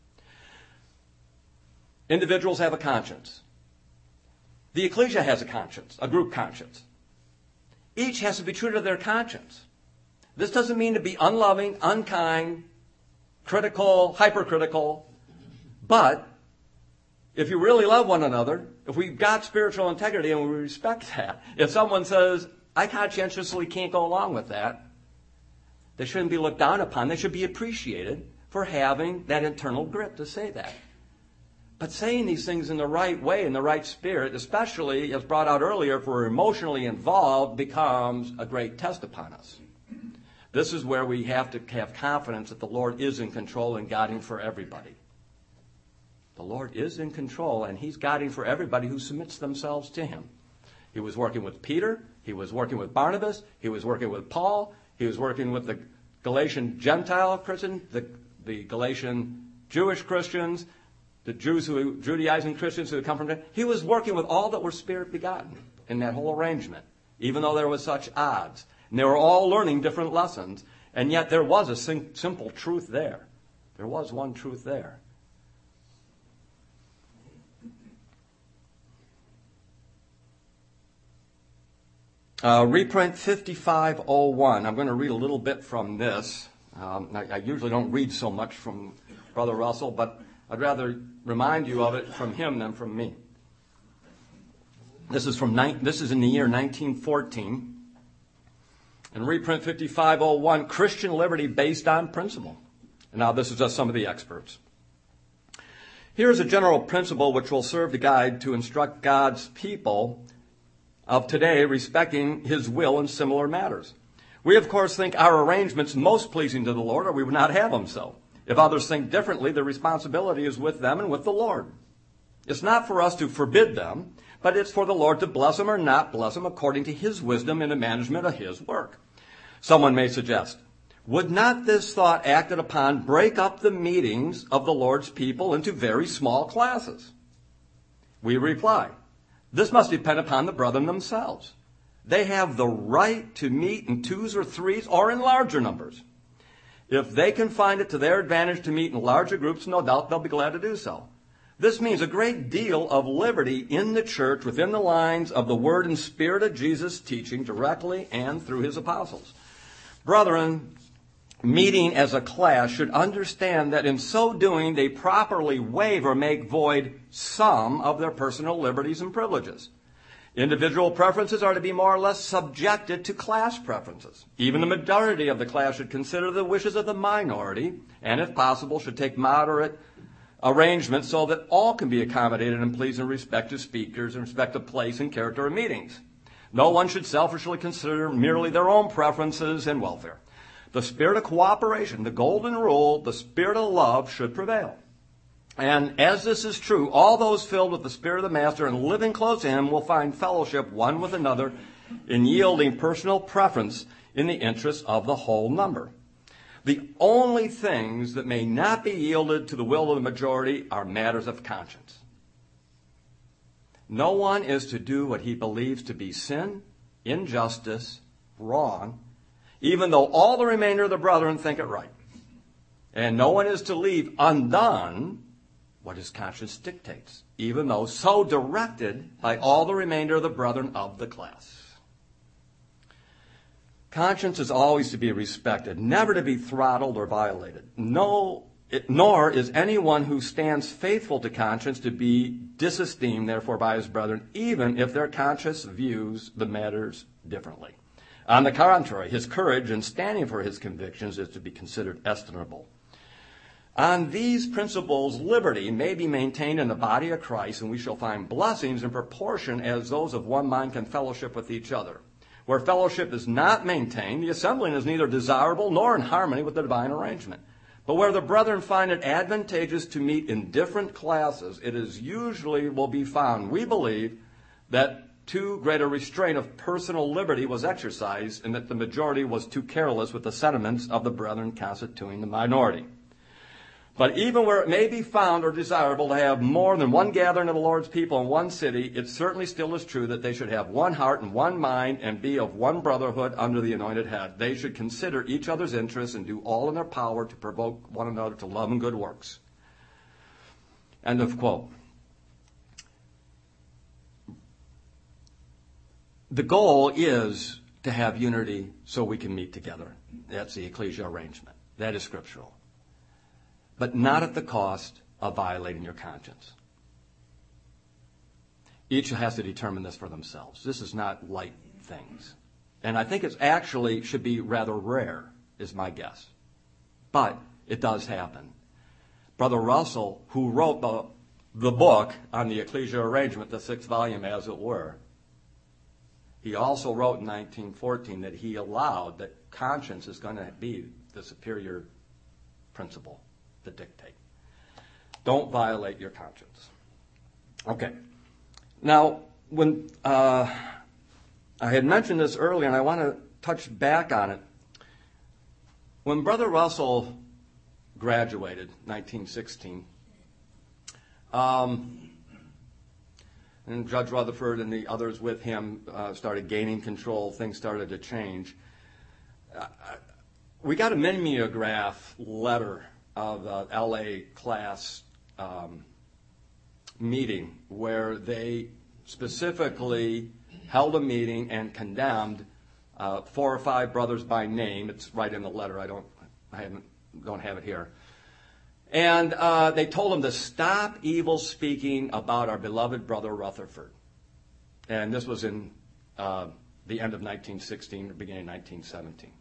Individuals have a conscience. The ecclesia has a conscience, a group conscience. Each has to be true to their conscience. This doesn't mean to be unloving, unkind, critical, hypercritical, but if you really love one another, if we've got spiritual integrity and we respect that, if someone says, I conscientiously can't go along with that, they shouldn't be looked down upon. They should be appreciated for having that internal grit to say that. But saying these things in the right way, in the right spirit, especially as brought out earlier, if we're emotionally involved, becomes a great test upon us. This is where we have to have confidence that the Lord is in control and guiding for everybody. The Lord is in control, and he's guiding for everybody who submits themselves to him. He was working with Peter. He was working with Barnabas. He was working with Paul. He was working with the Galatian Gentile Christians, the Galatian Jewish Christians, the Judaizing Christians who had come from there. He was working with all that were spirit begotten in that whole arrangement, even though there was such odds. And they were all learning different lessons, and yet there was a simple truth there. There was one truth there. Reprint 5501. I'm going to read a little bit from this. I usually don't read so much from Brother Russell, but I'd rather remind you of it from him than from me. This is in the year 1914. And reprint 5501, Christian liberty based on principle. And now this is just some of the experts. Here's a general principle which will serve to guide to instruct God's people of today respecting his will in similar matters. We, of course, think our arrangements most pleasing to the Lord, or we would not have them so. If others think differently, the responsibility is with them and with the Lord. It's not for us to forbid them, but it's for the Lord to bless them or not bless them according to his wisdom in the management of his work. Someone may suggest, would not this thought acted upon break up the meetings of the Lord's people into very small classes? We reply, this must depend upon the brethren themselves. They have the right to meet in twos or threes or in larger numbers. If they can find it to their advantage to meet in larger groups, no doubt they'll be glad to do so. This means a great deal of liberty in the church within the lines of the word and spirit of Jesus' teaching directly and through his apostles. Brethren, meeting as a class should understand that in so doing they properly waive or make void some of their personal liberties and privileges. Individual preferences are to be more or less subjected to class preferences. Even the majority of the class should consider the wishes of the minority, and if possible, should take moderate arrangements so that all can be accommodated and pleased in respect to speakers, in respect to place and character of meetings. No one should selfishly consider merely their own preferences and welfare. The spirit of cooperation, the golden rule, the spirit of love should prevail. And as this is true, all those filled with the Spirit of the Master and living close to Him will find fellowship one with another in yielding personal preference in the interests of the whole number. The only things that may not be yielded to the will of the majority are matters of conscience. No one is to do what he believes to be sin, injustice, wrong, even though all the remainder of the brethren think it right. And no one is to leave undone what his conscience dictates, even though so directed by all the remainder of the brethren of the class. Conscience is always to be respected, never to be throttled or violated. Nor is anyone who stands faithful to conscience to be disesteemed, therefore, by his brethren, even if their conscience views the matters differently. On the contrary, his courage in standing for his convictions is to be considered estimable. On these principles, liberty may be maintained in the body of Christ, and we shall find blessings in proportion as those of one mind can fellowship with each other. Where fellowship is not maintained, the assembling is neither desirable nor in harmony with the divine arrangement. But where the brethren find it advantageous to meet in different classes, it is usually will be found, we believe, that too great a restraint of personal liberty was exercised, and that the majority was too careless with the sentiments of the brethren constituting the minority. But even where it may be found or desirable to have more than one gathering of the Lord's people in one city, it certainly still is true that they should have one heart and one mind and be of one brotherhood under the anointed head. They should consider each other's interests and do all in their power to provoke one another to love and good works. End of quote. The goal is to have unity so we can meet together. That's the ecclesia arrangement. That is scriptural. But not at the cost of violating your conscience. Each has to determine this for themselves. This is not light things. And I think it actually should be rather rare, is my guess. But it does happen. Brother Russell, who wrote the book on the ecclesia arrangement, the 6th volume as it were, he also wrote in 1914 that he allowed that conscience is going to be the superior principle. To dictate. Don't violate your conscience. Okay. Now, when I had mentioned this earlier, and I want to touch back on it. When Brother Russell graduated, 1916, and Judge Rutherford and the others with him started gaining control, things started to change. We got a mimeograph letter of the LA class meeting where they specifically held a meeting and condemned 4 or 5 brothers by name. It's right in the letter. I don't have it here. And they told them to stop evil speaking about our beloved brother Rutherford. And this was in the end of 1916, or beginning of 1917.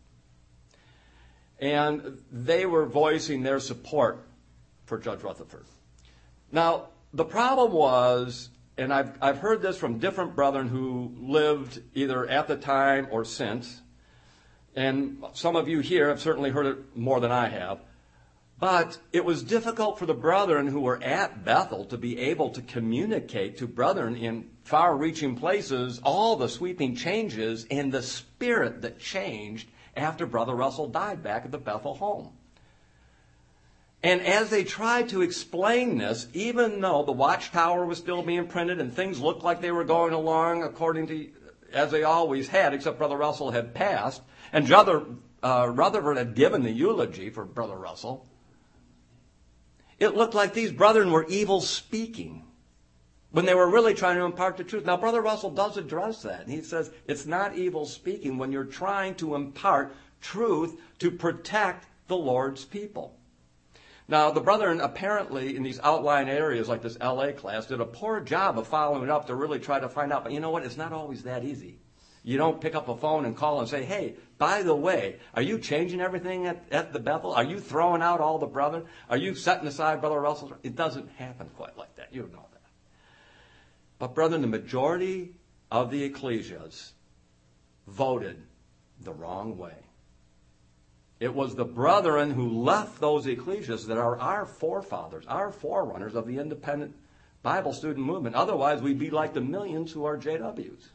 And they were voicing their support for Judge Rutherford. Now, the problem was, and I've heard this from different brethren who lived either at the time or since, and some of you here have certainly heard it more than I have, but it was difficult for the brethren who were at Bethel to be able to communicate to brethren in far-reaching places all the sweeping changes and the spirit that changed after Brother Russell died back at the Bethel home. And as they tried to explain this, even though the Watchtower was still being printed and things looked like they were going along according to, as they always had, except Brother Russell had passed, and Rutherford had given the eulogy for Brother Russell, it looked like these brethren were evil speaking when they were really trying to impart the truth. Now, Brother Russell does address that. And he says it's not evil speaking when you're trying to impart truth to protect the Lord's people. Now, the brethren apparently in these outlying areas like this LA class did a poor job of following it up to really try to find out. But you know what? It's not always that easy. You don't pick up a phone and call and say, hey, by the way, are you changing everything at the Bethel? Are you throwing out all the brethren? Are you setting aside Brother Russell? It doesn't happen quite like that. You know that. But brethren, the majority of the ecclesias voted the wrong way. It was the brethren who left those ecclesias that are our forefathers, our forerunners of the independent Bible student movement. Otherwise, we'd be like the millions who are JWs.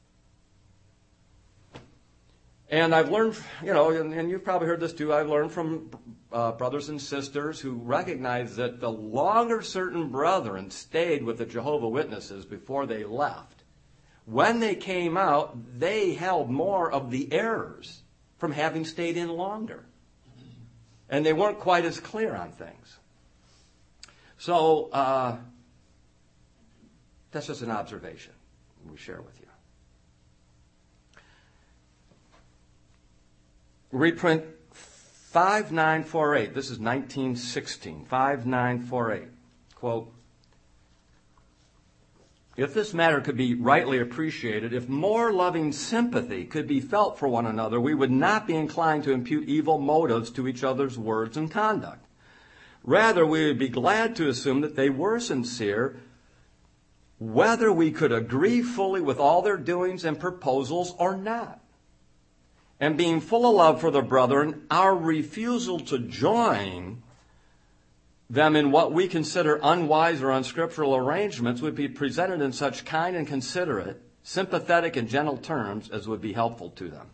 And I've learned, and you've probably heard this too, I've learned from brothers and sisters who recognize that the longer certain brethren stayed with the Jehovah's Witnesses before they left, when they came out, they held more of the errors from having stayed in longer. And they weren't quite as clear on things. So, that's just an observation we share with you. Reprint 5948. This is 1916. 5948. Quote, if this matter could be rightly appreciated, if more loving sympathy could be felt for one another, we would not be inclined to impute evil motives to each other's words and conduct. Rather, we would be glad to assume that they were sincere, whether we could agree fully with all their doings and proposals or not. And being full of love for the brethren, our refusal to join them in what we consider unwise or unscriptural arrangements would be presented in such kind and considerate, sympathetic and gentle terms as would be helpful to them.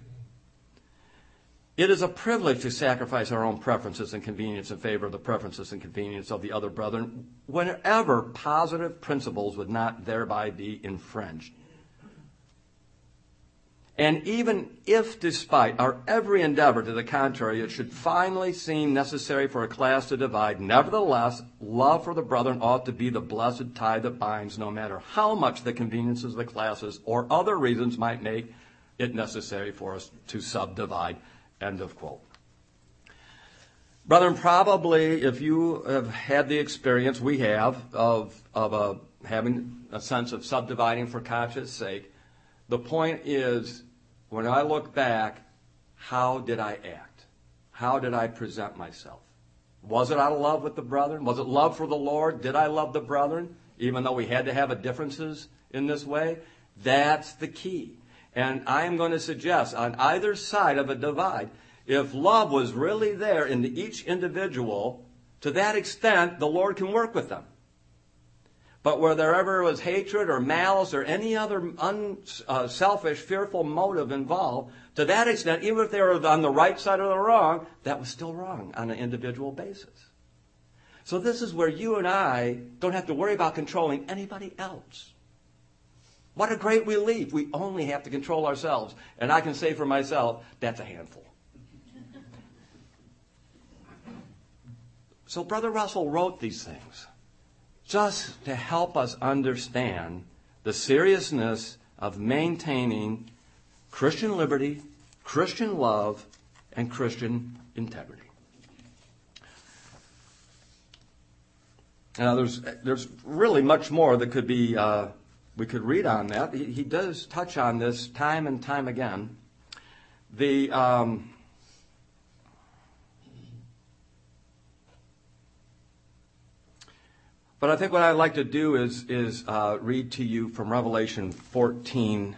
It is a privilege to sacrifice our own preferences and convenience in favor of the preferences and convenience of the other brethren, whenever positive principles would not thereby be infringed. And even if, despite our every endeavor to the contrary, it should finally seem necessary for a class to divide, nevertheless, love for the brethren ought to be the blessed tie that binds, no matter how much the conveniences of the classes or other reasons might make it necessary for us to subdivide. End of quote. Brethren, probably if you have had the experience we have of having a sense of subdividing for conscience sake, the point is, when I look back, how did I act? How did I present myself? Was it out of love with the brethren? Was it love for the Lord? Did I love the brethren, even though we had to have differences in this way? That's the key. And I am going to suggest on either side of a divide, if love was really there in each individual, to that extent, the Lord can work with them. But where there ever was hatred or malice or any other unselfish, fearful motive involved, to that extent, even if they were on the right side or the wrong, that was still wrong on an individual basis. So this is where you and I don't have to worry about controlling anybody else. What a great relief. We only have to control ourselves. And I can say for myself, that's a handful. So Brother Russell wrote these things just to help us understand the seriousness of maintaining Christian liberty, Christian love, and Christian integrity. Now, there's really much more that could be we could read on that. He does touch on this time and time again. But I think what I'd like to do is read to you from Revelation 14,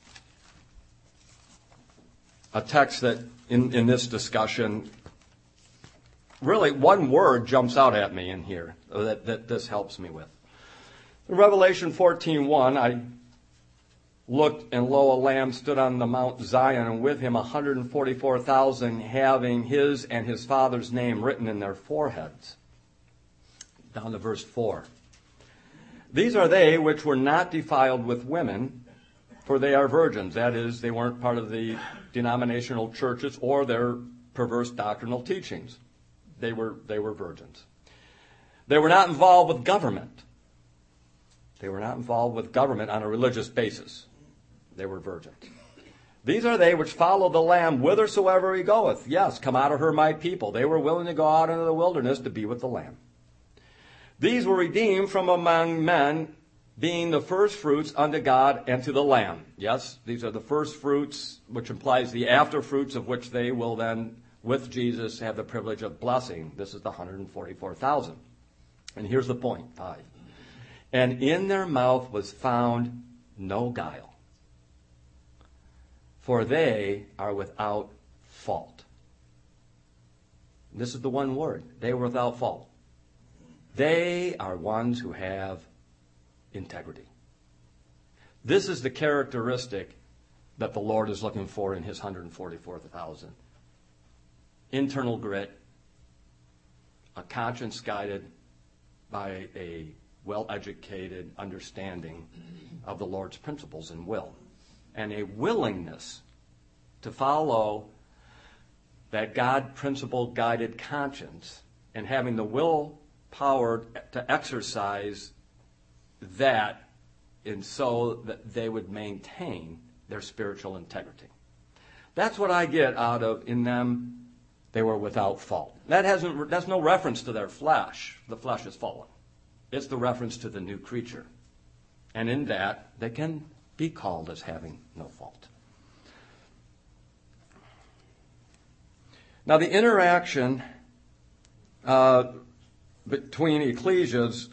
a text that in this discussion, really one word jumps out at me in here that this helps me with. In Revelation 14:1, I looked, and lo, a lamb stood on the Mount Zion, and with him 144,000, having his and his father's name written in their foreheads. Down to verse 4. These are they which were not defiled with women, for they are virgins. That is, they weren't part of the denominational churches or their perverse doctrinal teachings. They were virgins. They were not involved with government. They were not involved with government on a religious basis. They were virgins. These are they which follow the Lamb whithersoever he goeth. Yes, come out of her, my people. They were willing to go out into the wilderness to be with the Lamb. These were redeemed from among men, being the first fruits unto God and to the Lamb. Yes, these are the first fruits, which implies the after fruits of which they will then, with Jesus, have the privilege of blessing. This is the 144,000. And here's the point, 5. And in their mouth was found no guile, for they are without fault. This is the one word. They were without fault. They are ones who have integrity. This is the characteristic that the Lord is looking for in his 144,000. Internal grit, a conscience guided by a well-educated understanding of the Lord's principles and will, and a willingness to follow that God principle-guided conscience and having the will power to exercise that, and so that they would maintain their spiritual integrity. That's what I get out of in them, they were without fault. That's no reference to their flesh. The flesh is fallen. It's the reference to the new creature. And in that, they can be called as having no fault. Now, the interaction between ecclesias,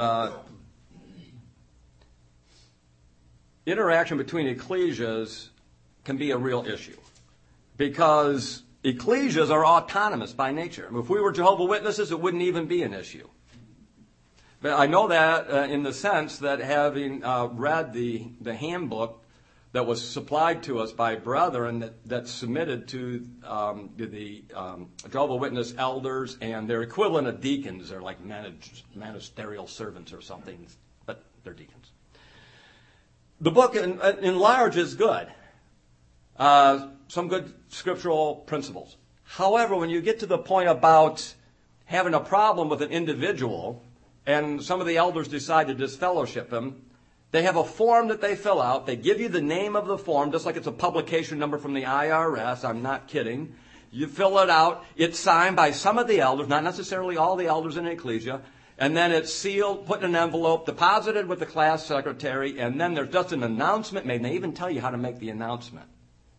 can be a real issue, because ecclesias are autonomous by nature. If we were Jehovah's Witnesses, it wouldn't even be an issue. But I know that in the sense that having read the handbook that was supplied to us by brethren that's submitted to the Jehovah's Witness elders and their equivalent of deacons. They're like ministerial servants or something, but they're deacons. The book in large is good. Some good scriptural principles. However, when you get to the point about having a problem with an individual, and some of the elders decide to disfellowship him, they have a form that they fill out. They give you the name of the form, just like it's a publication number from the IRS. I'm not kidding. You fill it out. It's signed by some of the elders, not necessarily all the elders in an ecclesia. And then it's sealed, put in an envelope, deposited with the class secretary, and then there's just an announcement made. And they even tell you how to make the announcement.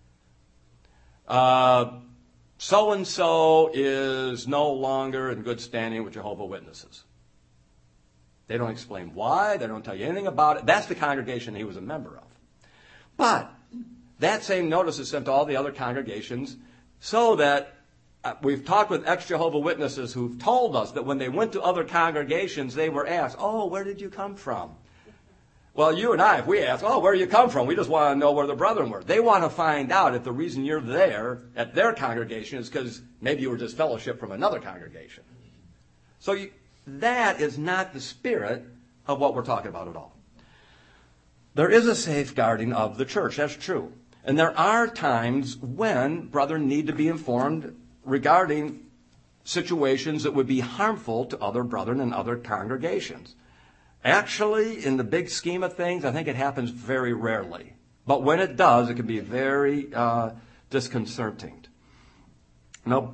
So-and-so is no longer in good standing with Jehovah's Witnesses. They don't explain why. They don't tell you anything about it. That's the congregation he was a member of. But that same notice is sent to all the other congregations, so that we've talked with ex-Jehovah's Witnesses who've told us that when they went to other congregations, they were asked, "Oh, where did you come from?" Well, you and I, if we ask, "Oh, where do you come from?" we just want to know where the brethren were. They want to find out if the reason you're there at their congregation is because maybe you were just fellowship from another congregation. So that is not the spirit of what we're talking about at all. There is a safeguarding of the church. That's true. And there are times when brethren need to be informed regarding situations that would be harmful to other brethren and other congregations. Actually, in the big scheme of things, I think it happens very rarely. But when it does, it can be very disconcerting. Now,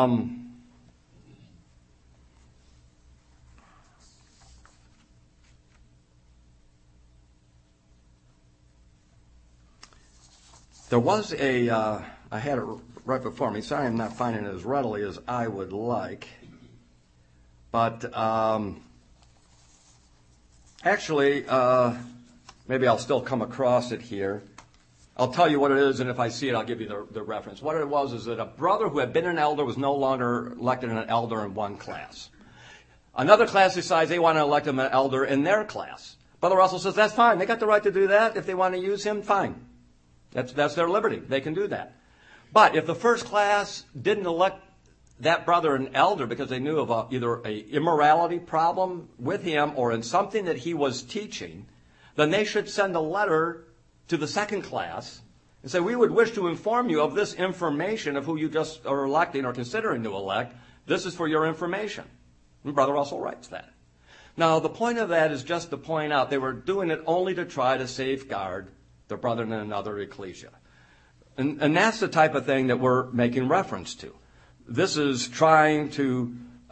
there was I had it right before me. Sorry I'm not finding it as readily as I would like. But actually, maybe I'll still come across it here. I'll tell you what it is, and if I see it, I'll give you the reference. What it was is that a brother who had been an elder was no longer elected an elder in one class. Another class decides they want to elect him an elder in their class. Brother Russell says, that's fine. They got the right to do that. If they want to use him, fine. That's their liberty. They can do that. But if the first class didn't elect that brother an elder because they knew of either an immorality problem with him or in something that he was teaching, then they should send a letter to the second class and say, we would wish to inform you of this information of who you just are electing or considering to elect. This is for your information. And Brother Russell writes that. Now, the point of that is just to point out they were doing it only to try to safeguard the brethren in another ecclesia. And that's the type of thing that we're making reference to. This is trying to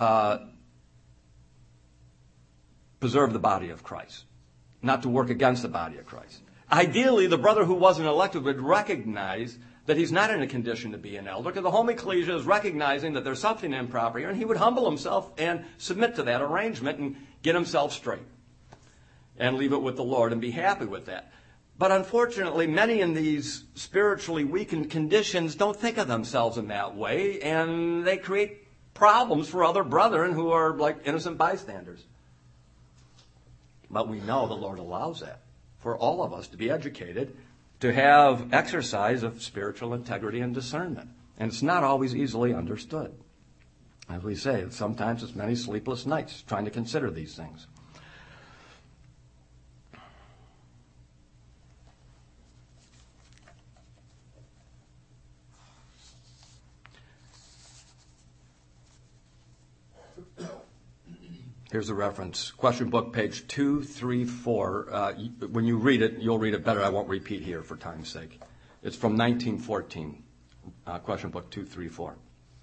preserve the body of Christ, not to work against the body of Christ. Ideally, the brother who wasn't elected would recognize that he's not in a condition to be an elder, because the home ecclesia is recognizing that there's something improper here, and he would humble himself and submit to that arrangement and get himself straight and leave it with the Lord and be happy with that. But unfortunately, many in these spiritually weakened conditions don't think of themselves in that way, and they create problems for other brethren who are like innocent bystanders. But we know the Lord allows that for all of us to be educated, to have exercise of spiritual integrity and discernment. And it's not always easily understood. As we say, sometimes it's many sleepless nights trying to consider these things. Here's a reference. Question book, page 234. When you read it, you'll read it better. I won't repeat here for time's sake. It's from 1914. Question book 234.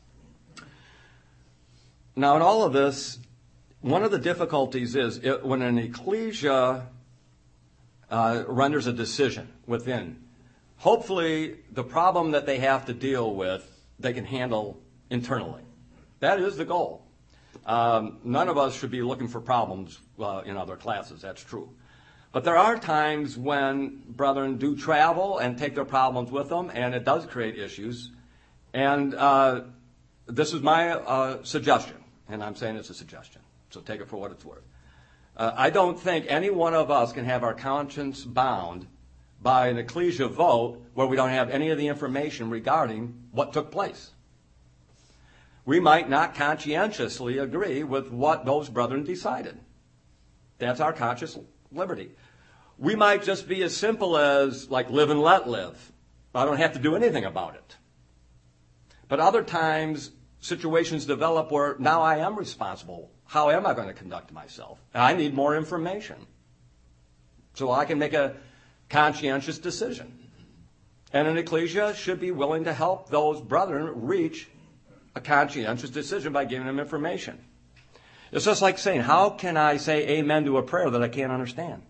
Now, in all of this, one of the difficulties is when an ecclesia renders a decision within, hopefully the problem that they have to deal with, they can handle internally. That is the goal. None of us should be looking for problems in other classes. That's true. But there are times when brethren do travel and take their problems with them, and it does create issues. And this is my suggestion, and I'm saying it's a suggestion, so take it for what it's worth. I don't think any one of us can have our conscience bound by an ecclesia vote where we don't have any of the information regarding what took place. We might not conscientiously agree with what those brethren decided. That's our conscious liberty. We might just be as simple as, like, live and let live. I don't have to do anything about it. But other times, situations develop where now I am responsible. How am I going to conduct myself? I need more information so I can make a conscientious decision. And an ecclesia should be willing to help those brethren reach a conscientious decision by giving them information. It's just like saying, how can I say amen to a prayer that I can't understand?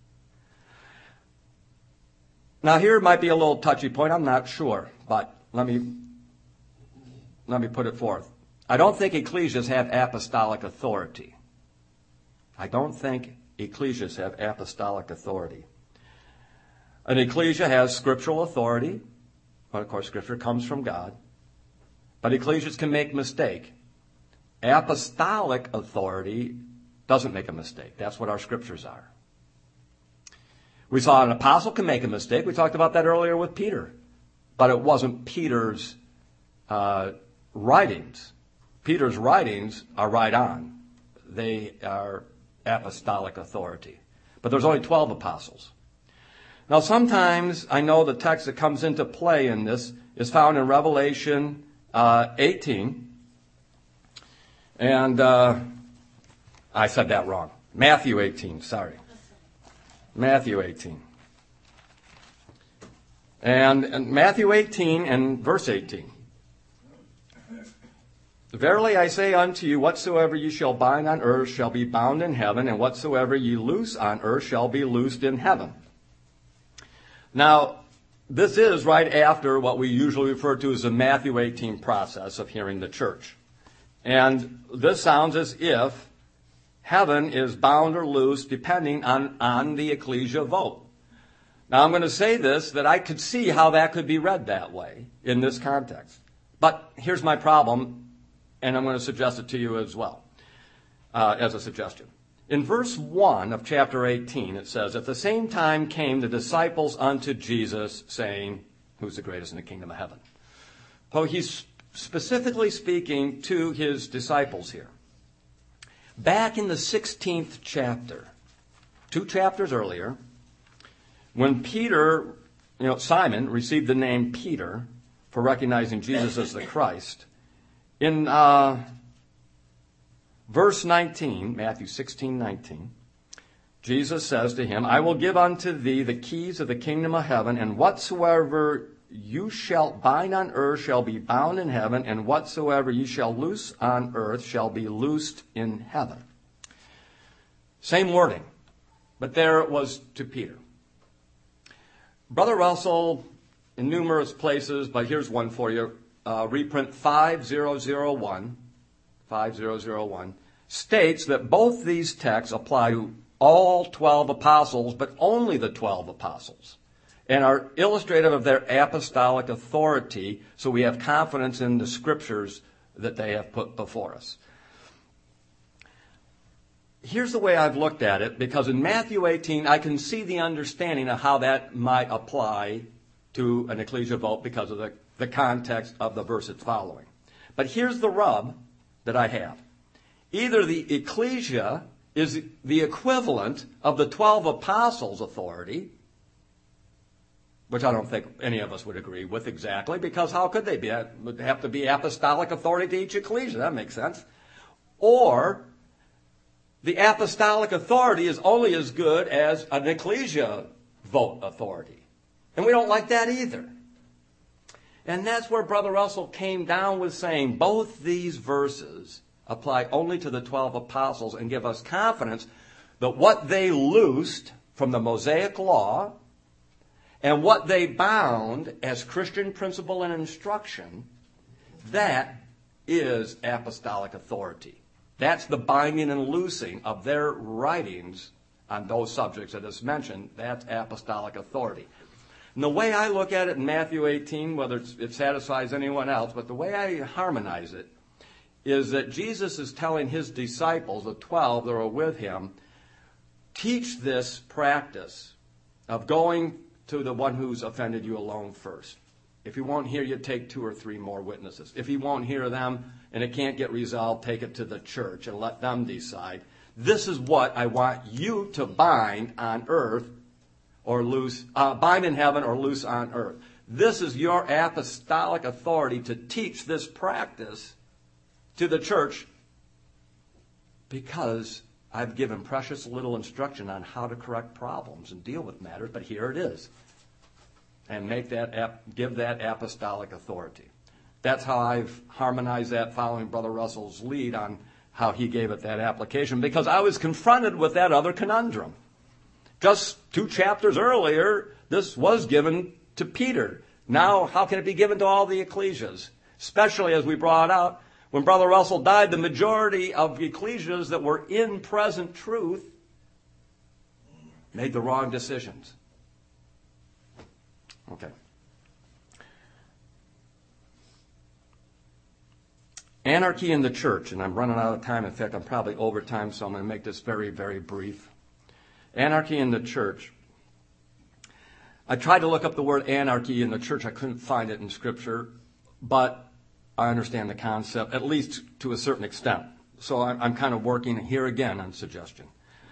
Now, here might be a little touchy point. I'm not sure, but let me put it forth. I don't think ecclesias have apostolic authority. I don't think ecclesias have apostolic authority. An ecclesia has scriptural authority, but of course Scripture comes from God. But ecclesias can make mistake. Apostolic authority doesn't make a mistake. That's what our scriptures are. We saw an apostle can make a mistake. We talked about that earlier with Peter. But it wasn't Peter's writings. Peter's writings are right on. They are apostolic authority. But there's only 12 apostles. Now, sometimes I know the text that comes into play in this is found in Revelation 18, and I said that wrong. Matthew 18, sorry. Matthew 18. And Matthew 18 and verse 18. Verily I say unto you, whatsoever ye shall bind on earth shall be bound in heaven, and whatsoever ye loose on earth shall be loosed in heaven. Now, this is right after what we usually refer to as the Matthew 18 process of hearing the church. And this sounds as if heaven is bound or loose depending on the ecclesia vote. Now, I'm going to say this, that I could see how that could be read that way in this context. But here's my problem, and I'm going to suggest it to you as well, as a suggestion. In verse 1 of chapter 18, it says, at the same time came the disciples unto Jesus, saying, who's the greatest in the kingdom of heaven? So he's specifically speaking to his disciples here. Back in the 16th chapter, 2 chapters earlier, when Peter, Simon received the name Peter for recognizing Jesus as the Christ, in verse 19, Matthew 16:19, Jesus says to him, I will give unto thee the keys of the kingdom of heaven, and whatsoever you shall bind on earth shall be bound in heaven, and whatsoever you shall loose on earth shall be loosed in heaven. Same wording, but there it was to Peter. Brother Russell, in numerous places, but here's one for you, reprint 5001, states that both these texts apply to all 12 apostles, but only the 12 apostles, and are illustrative of their apostolic authority, so we have confidence in the scriptures that they have put before us. Here's the way I've looked at it, because in Matthew 18, I can see the understanding of how that might apply to an ecclesia vote because of the context of the verse it's following. But here's the rub that I have. Either the ecclesia is the equivalent of the 12 apostles' authority, which I don't think any of us would agree with exactly, because how could they be? It would have to be apostolic authority to each ecclesia. That makes sense. Or the apostolic authority is only as good as an ecclesia vote authority. And we don't like that either. And that's where Brother Russell came down with saying both these verses apply only to the 12 apostles and give us confidence that what they loosed from the Mosaic law and what they bound as Christian principle and instruction, that is apostolic authority. That's the binding and loosing of their writings on those subjects that is mentioned. That's apostolic authority. And the way I look at it in Matthew 18, whether it satisfies anyone else, but the way I harmonize it is that Jesus is telling his disciples, the 12 that are with him, teach this practice of going to the one who's offended you alone first. If he won't hear you, take 2 or 3 more witnesses. If he won't hear them and it can't get resolved, take it to the church and let them decide. This is what I want you to bind on earth or loose, bind in heaven or loose on earth. This is your apostolic authority to teach this practice to the church, because I've given precious little instruction on how to correct problems and deal with matters, but here it is. And give that apostolic authority. That's how I've harmonized that, following Brother Russell's lead on how he gave it that application, because I was confronted with that other conundrum. Just 2 chapters earlier, this was given to Peter. Now, how can it be given to all the ecclesias? Especially as we brought out, when Brother Russell died, the majority of ecclesias that were in present truth made the wrong decisions. Okay. Anarchy in the church, and I'm running out of time. In fact, I'm probably over time, so I'm going to make this very, very brief. Anarchy in the church. I tried to look up the word anarchy in the church. I couldn't find it in Scripture, but I understand the concept, at least to a certain extent. So I'm kind of working here again on suggestion.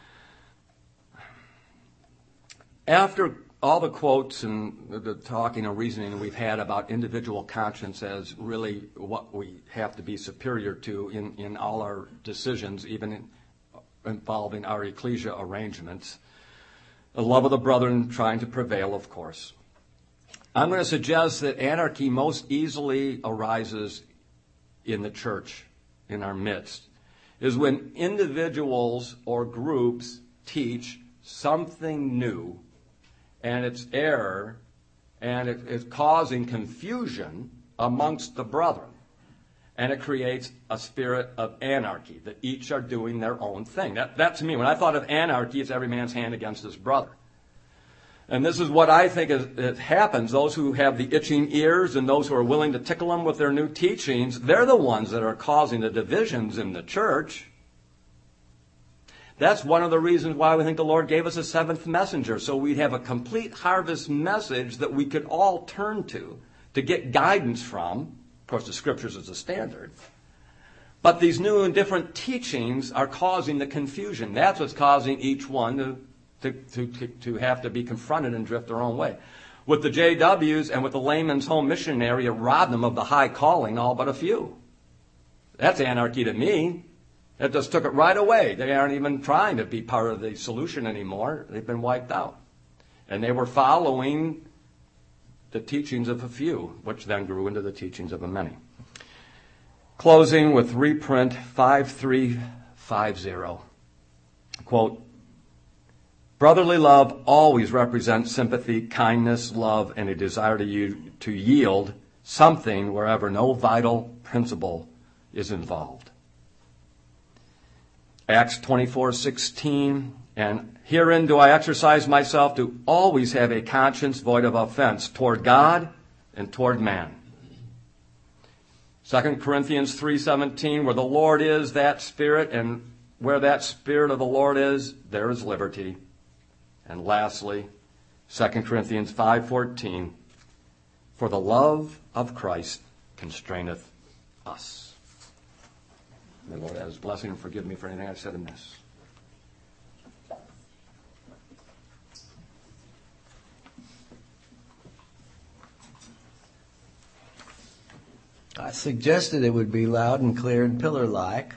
After all the quotes and the talking and reasoning that we've had about individual conscience as really what we have to be superior to in all our decisions, even involving our ecclesia arrangements, the love of the brethren trying to prevail, of course. I'm going to suggest that anarchy most easily arises in the church, in our midst, is when individuals or groups teach something new, and it's error, and it's causing confusion amongst the brethren. And it creates a spirit of anarchy, that each are doing their own thing. That to me, when I thought of anarchy, it's every man's hand against his brother. And this is what I think it happens. Those who have the itching ears and those who are willing to tickle them with their new teachings, they're the ones that are causing the divisions in the church. That's one of the reasons why we think the Lord gave us a 7th messenger, so we'd have a complete harvest message that we could all turn to get guidance from. Of course, the Scriptures is the standard. But these new and different teachings are causing the confusion. That's what's causing each one to have to be confronted and drift their own way. With the JWs and with the Layman's Home Missionary, it robbed them of the high calling, all but a few. That's anarchy to me. It just took it right away. They aren't even trying to be part of the solution anymore. They've been wiped out. And they were following the teachings of a few, which then grew into the teachings of a many. Closing with reprint 5350. Quote, brotherly love always represents sympathy, kindness, love, and a desire to yield something wherever no vital principle is involved. Acts 24:16, and herein do I exercise myself to always have a conscience void of offense toward God and toward man. 2 Corinthians 3:17, where the Lord is, that Spirit, and where that Spirit of the Lord is, there is liberty. And lastly, 2 Corinthians 5:14, for the love of Christ constraineth us. May the Lord add his blessing and forgive me for anything I've said amiss. I suggested it would be loud and clear and pillar-like,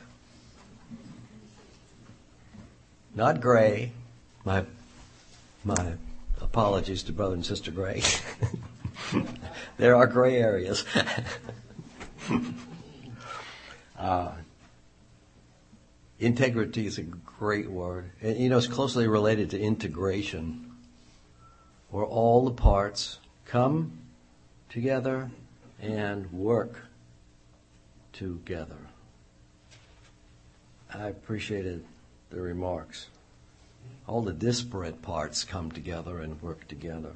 not gray. My apologies to Brother and Sister Gray. There are gray areas. Integrity is a great word. And, it's closely related to integration, where all the parts come together and work together. I appreciated the remarks. All the disparate parts come together and work together.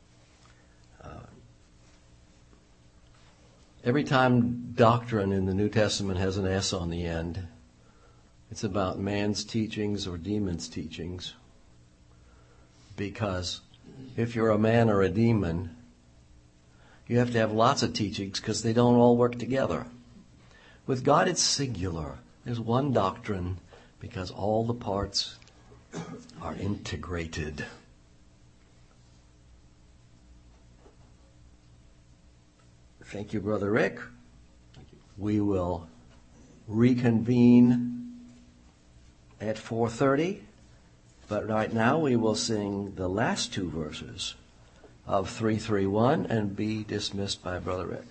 Every time doctrine in the New Testament has an S on the end, it's about man's teachings or demons' teachings. Because if you're a man or a demon, you have to have lots of teachings because they don't all work together. With God, it's singular. There's one doctrine because all the parts are integrated. Thank you, Brother Rick. Thank you. We will reconvene at 4:30, but right now we will sing the last two verses of 331 and be dismissed by Brother Rick.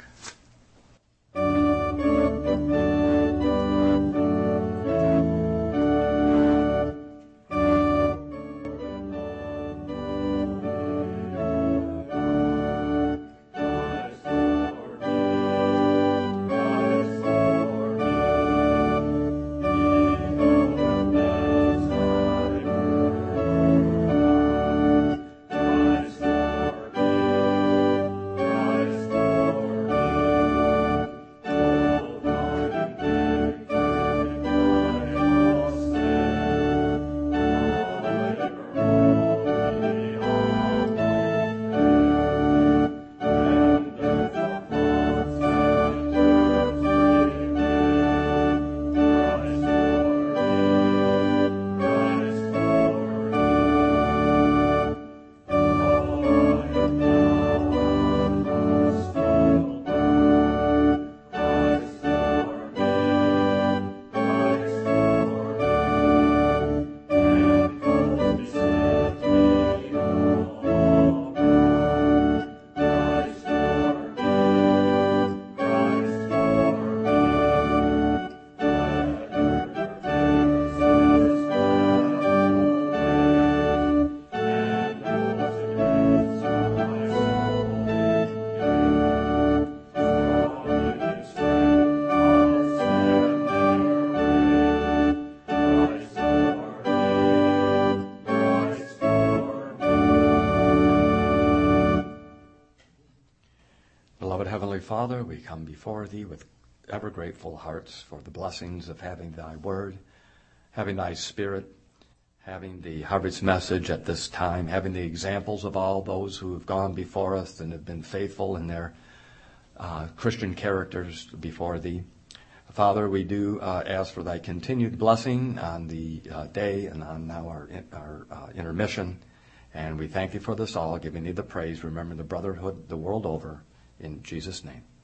Father, we come before Thee with ever grateful hearts for the blessings of having Thy Word, having Thy Spirit, having the harvest message at this time, having the examples of all those who have gone before us and have been faithful in their Christian characters before Thee. Father, we do ask for Thy continued blessing on the day and on now our intermission. And we thank Thee for this all, giving Thee the praise, remembering the brotherhood the world over. In Jesus' name.